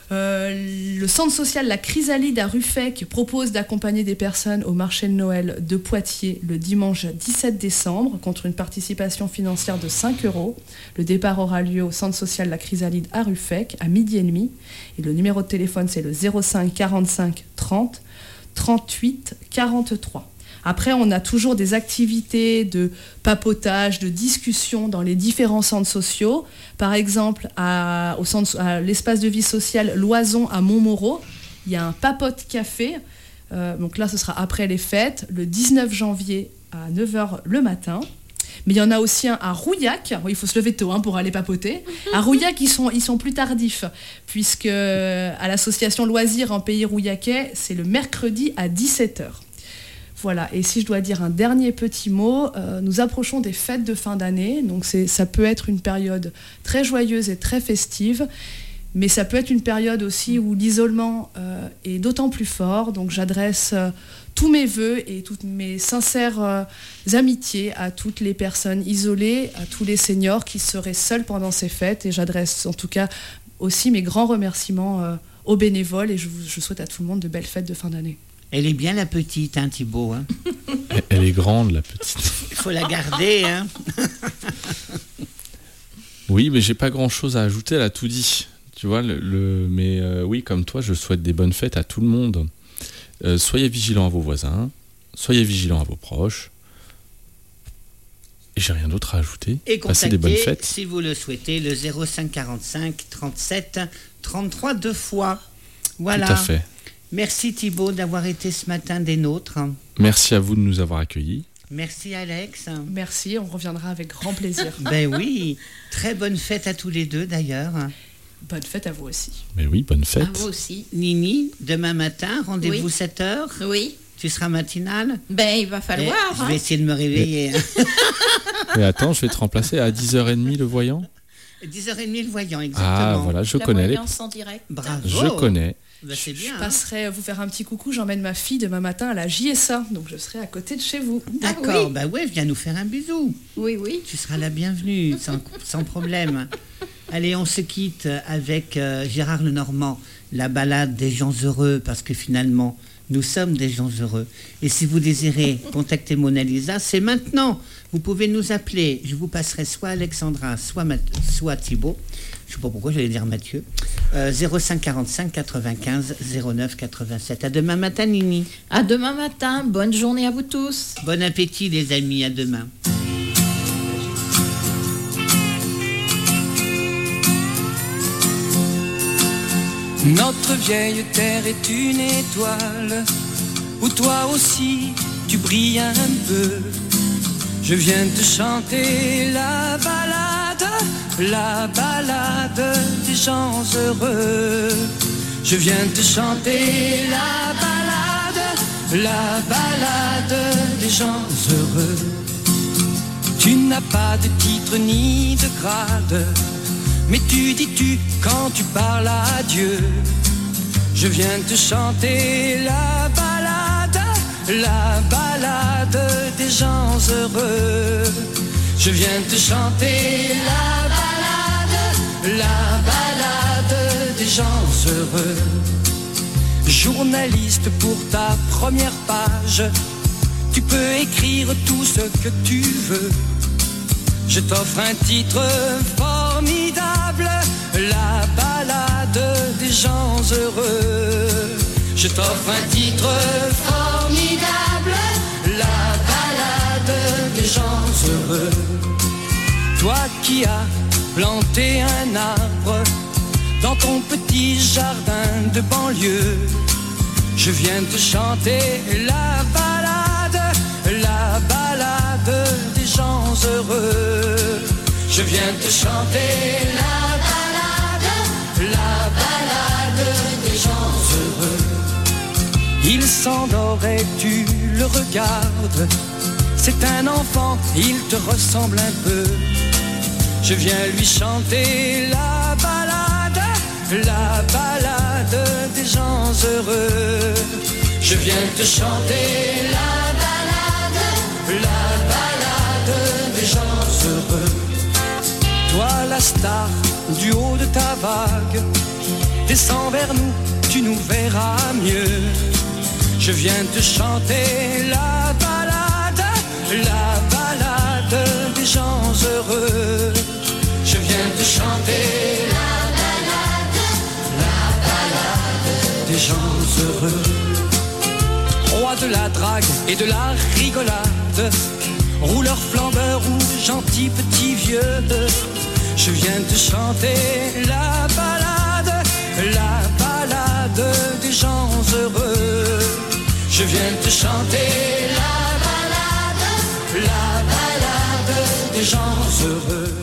Euh, le centre social La Chrysalide à Ruffec propose d'accompagner des personnes au marché de Noël de Poitiers le dimanche dix-sept décembre contre une participation financière de cinq euros. Le départ aura lieu au centre social La Chrysalide à Ruffec à midi et demi. Et le numéro de téléphone, c'est le zéro cinq quarante-cinq trente trente-huit quarante-trois. Après, on a toujours des activités de papotage, de discussion dans les différents centres sociaux. Par exemple, à, au centre, à l'espace de vie sociale Loison à Montmoreau, il y a un papote café. Euh, donc là, ce sera après les fêtes, le dix-neuf janvier à neuf heures le matin. Mais il y en a aussi un à Rouillac. Il faut se lever tôt hein, pour aller papoter. À Rouillac, ils sont, ils sont plus tardifs, puisque à l'association Loisirs en Pays Rouillacais, c'est le mercredi à dix-sept heures. Voilà, et si je dois dire un dernier petit mot, euh, nous approchons des fêtes de fin d'année, donc c'est, ça peut être une période très joyeuse et très festive, mais ça peut être une période aussi où l'isolement euh, est d'autant plus fort, donc j'adresse euh, tous mes vœux et toutes mes sincères euh, amitiés à toutes les personnes isolées, à tous les seniors qui seraient seuls pendant ces fêtes, et j'adresse en tout cas aussi mes grands remerciements euh, aux bénévoles, et je, je souhaite à tout le monde de belles fêtes de fin d'année. Elle est bien la petite, hein, Thibaut. Hein. Elle est grande, la petite. Il faut la garder. Hein. Oui, mais j'ai pas grand-chose à ajouter, elle a tout dit. Tu vois, le, le, mais euh, oui, comme toi, je souhaite des bonnes fêtes à tout le monde. Euh, soyez vigilants à vos voisins, soyez vigilants à vos proches. Et j'ai rien d'autre à ajouter. Et passez des bonnes fêtes. Si vous le souhaitez, le zéro cinq quarante-cinq trente-sept trente-trois deux fois. Voilà. Tout à fait. Merci Thibaut d'avoir été ce matin des nôtres. Merci à vous de nous avoir accueillis. Merci Alex. Merci, on reviendra avec grand plaisir. Ben oui, très bonne fête à tous les deux d'ailleurs. Bonne fête à vous aussi. Mais oui, bonne fête. À vous aussi. Nini, demain matin, rendez-vous Oui. sept heures. Oui. Tu seras matinale. Ben, il va falloir. Eh, je hein. vais essayer de me réveiller. Mais attends, je vais te remplacer à dix heures trente le voyant. dix heures trente le voyant, exactement. Ah voilà, je La connais. Les... voyance en direct. Bravo. Je connais. Ben, c'est bien. Je hein. passerai vous faire un petit coucou, j'emmène ma fille demain matin à la J S A, donc je serai à côté de chez vous. D'accord, Ah oui. bah ouais, viens nous faire un bisou. Oui, oui. Tu seras la bienvenue, sans, sans problème. Allez, on se quitte avec euh, Gérard Lenormand, la balade des gens heureux, parce que finalement, nous sommes des gens heureux. Et si vous désirez contacter Mona Lisa, c'est maintenant. Vous pouvez nous appeler. Je vous passerai soit Alexandra, soit, Math- soit Thibaut. Je ne sais pas pourquoi j'allais dire Mathieu. Euh, zéro cinq quarante-cinq quatre-vingt-quinze zéro neuf quatre-vingt-sept. À demain matin, Nini. À demain matin. Bonne journée à vous tous. Bon appétit, les amis. À demain. Notre vieille terre est une étoile où toi aussi tu brilles un peu. Je viens te chanter la balade, la balade des gens heureux. Je viens te chanter la balade, la balade des gens heureux. Tu n'as pas de titre ni de grade, mais tu dis tu quand tu parles à Dieu. Je viens te chanter la balade, la balade des gens heureux. Je viens te chanter la balade, la balade des gens heureux. Journaliste pour ta première page, tu peux écrire tout ce que tu veux. Je t'offre un titre formidable, la balade des gens heureux. Je t'offre un titre formidable, la balade des gens heureux. Toi qui as planté un arbre dans ton petit jardin de banlieue, je viens te chanter la balade, la balade des gens heureux. Je viens te chanter la balade, la balade des gens heureux. Il s'endort et tu le regardes, c'est un enfant, il te ressemble un peu. Je viens lui chanter la balade, la balade des gens heureux. Je viens te chanter la balade, la balade des gens heureux. Toi la star du haut de ta vague, descends vers nous, tu nous verras mieux. Je viens te chanter la balade, la balade des gens heureux. Je viens te chanter la balade, la balade des gens heureux. Roi de la drague et de la rigolade, rouleur flambeur ou gentil petit vieux, je viens te chanter la balade, la balade des gens heureux. Je viens te chanter la balade, la balade des gens heureux.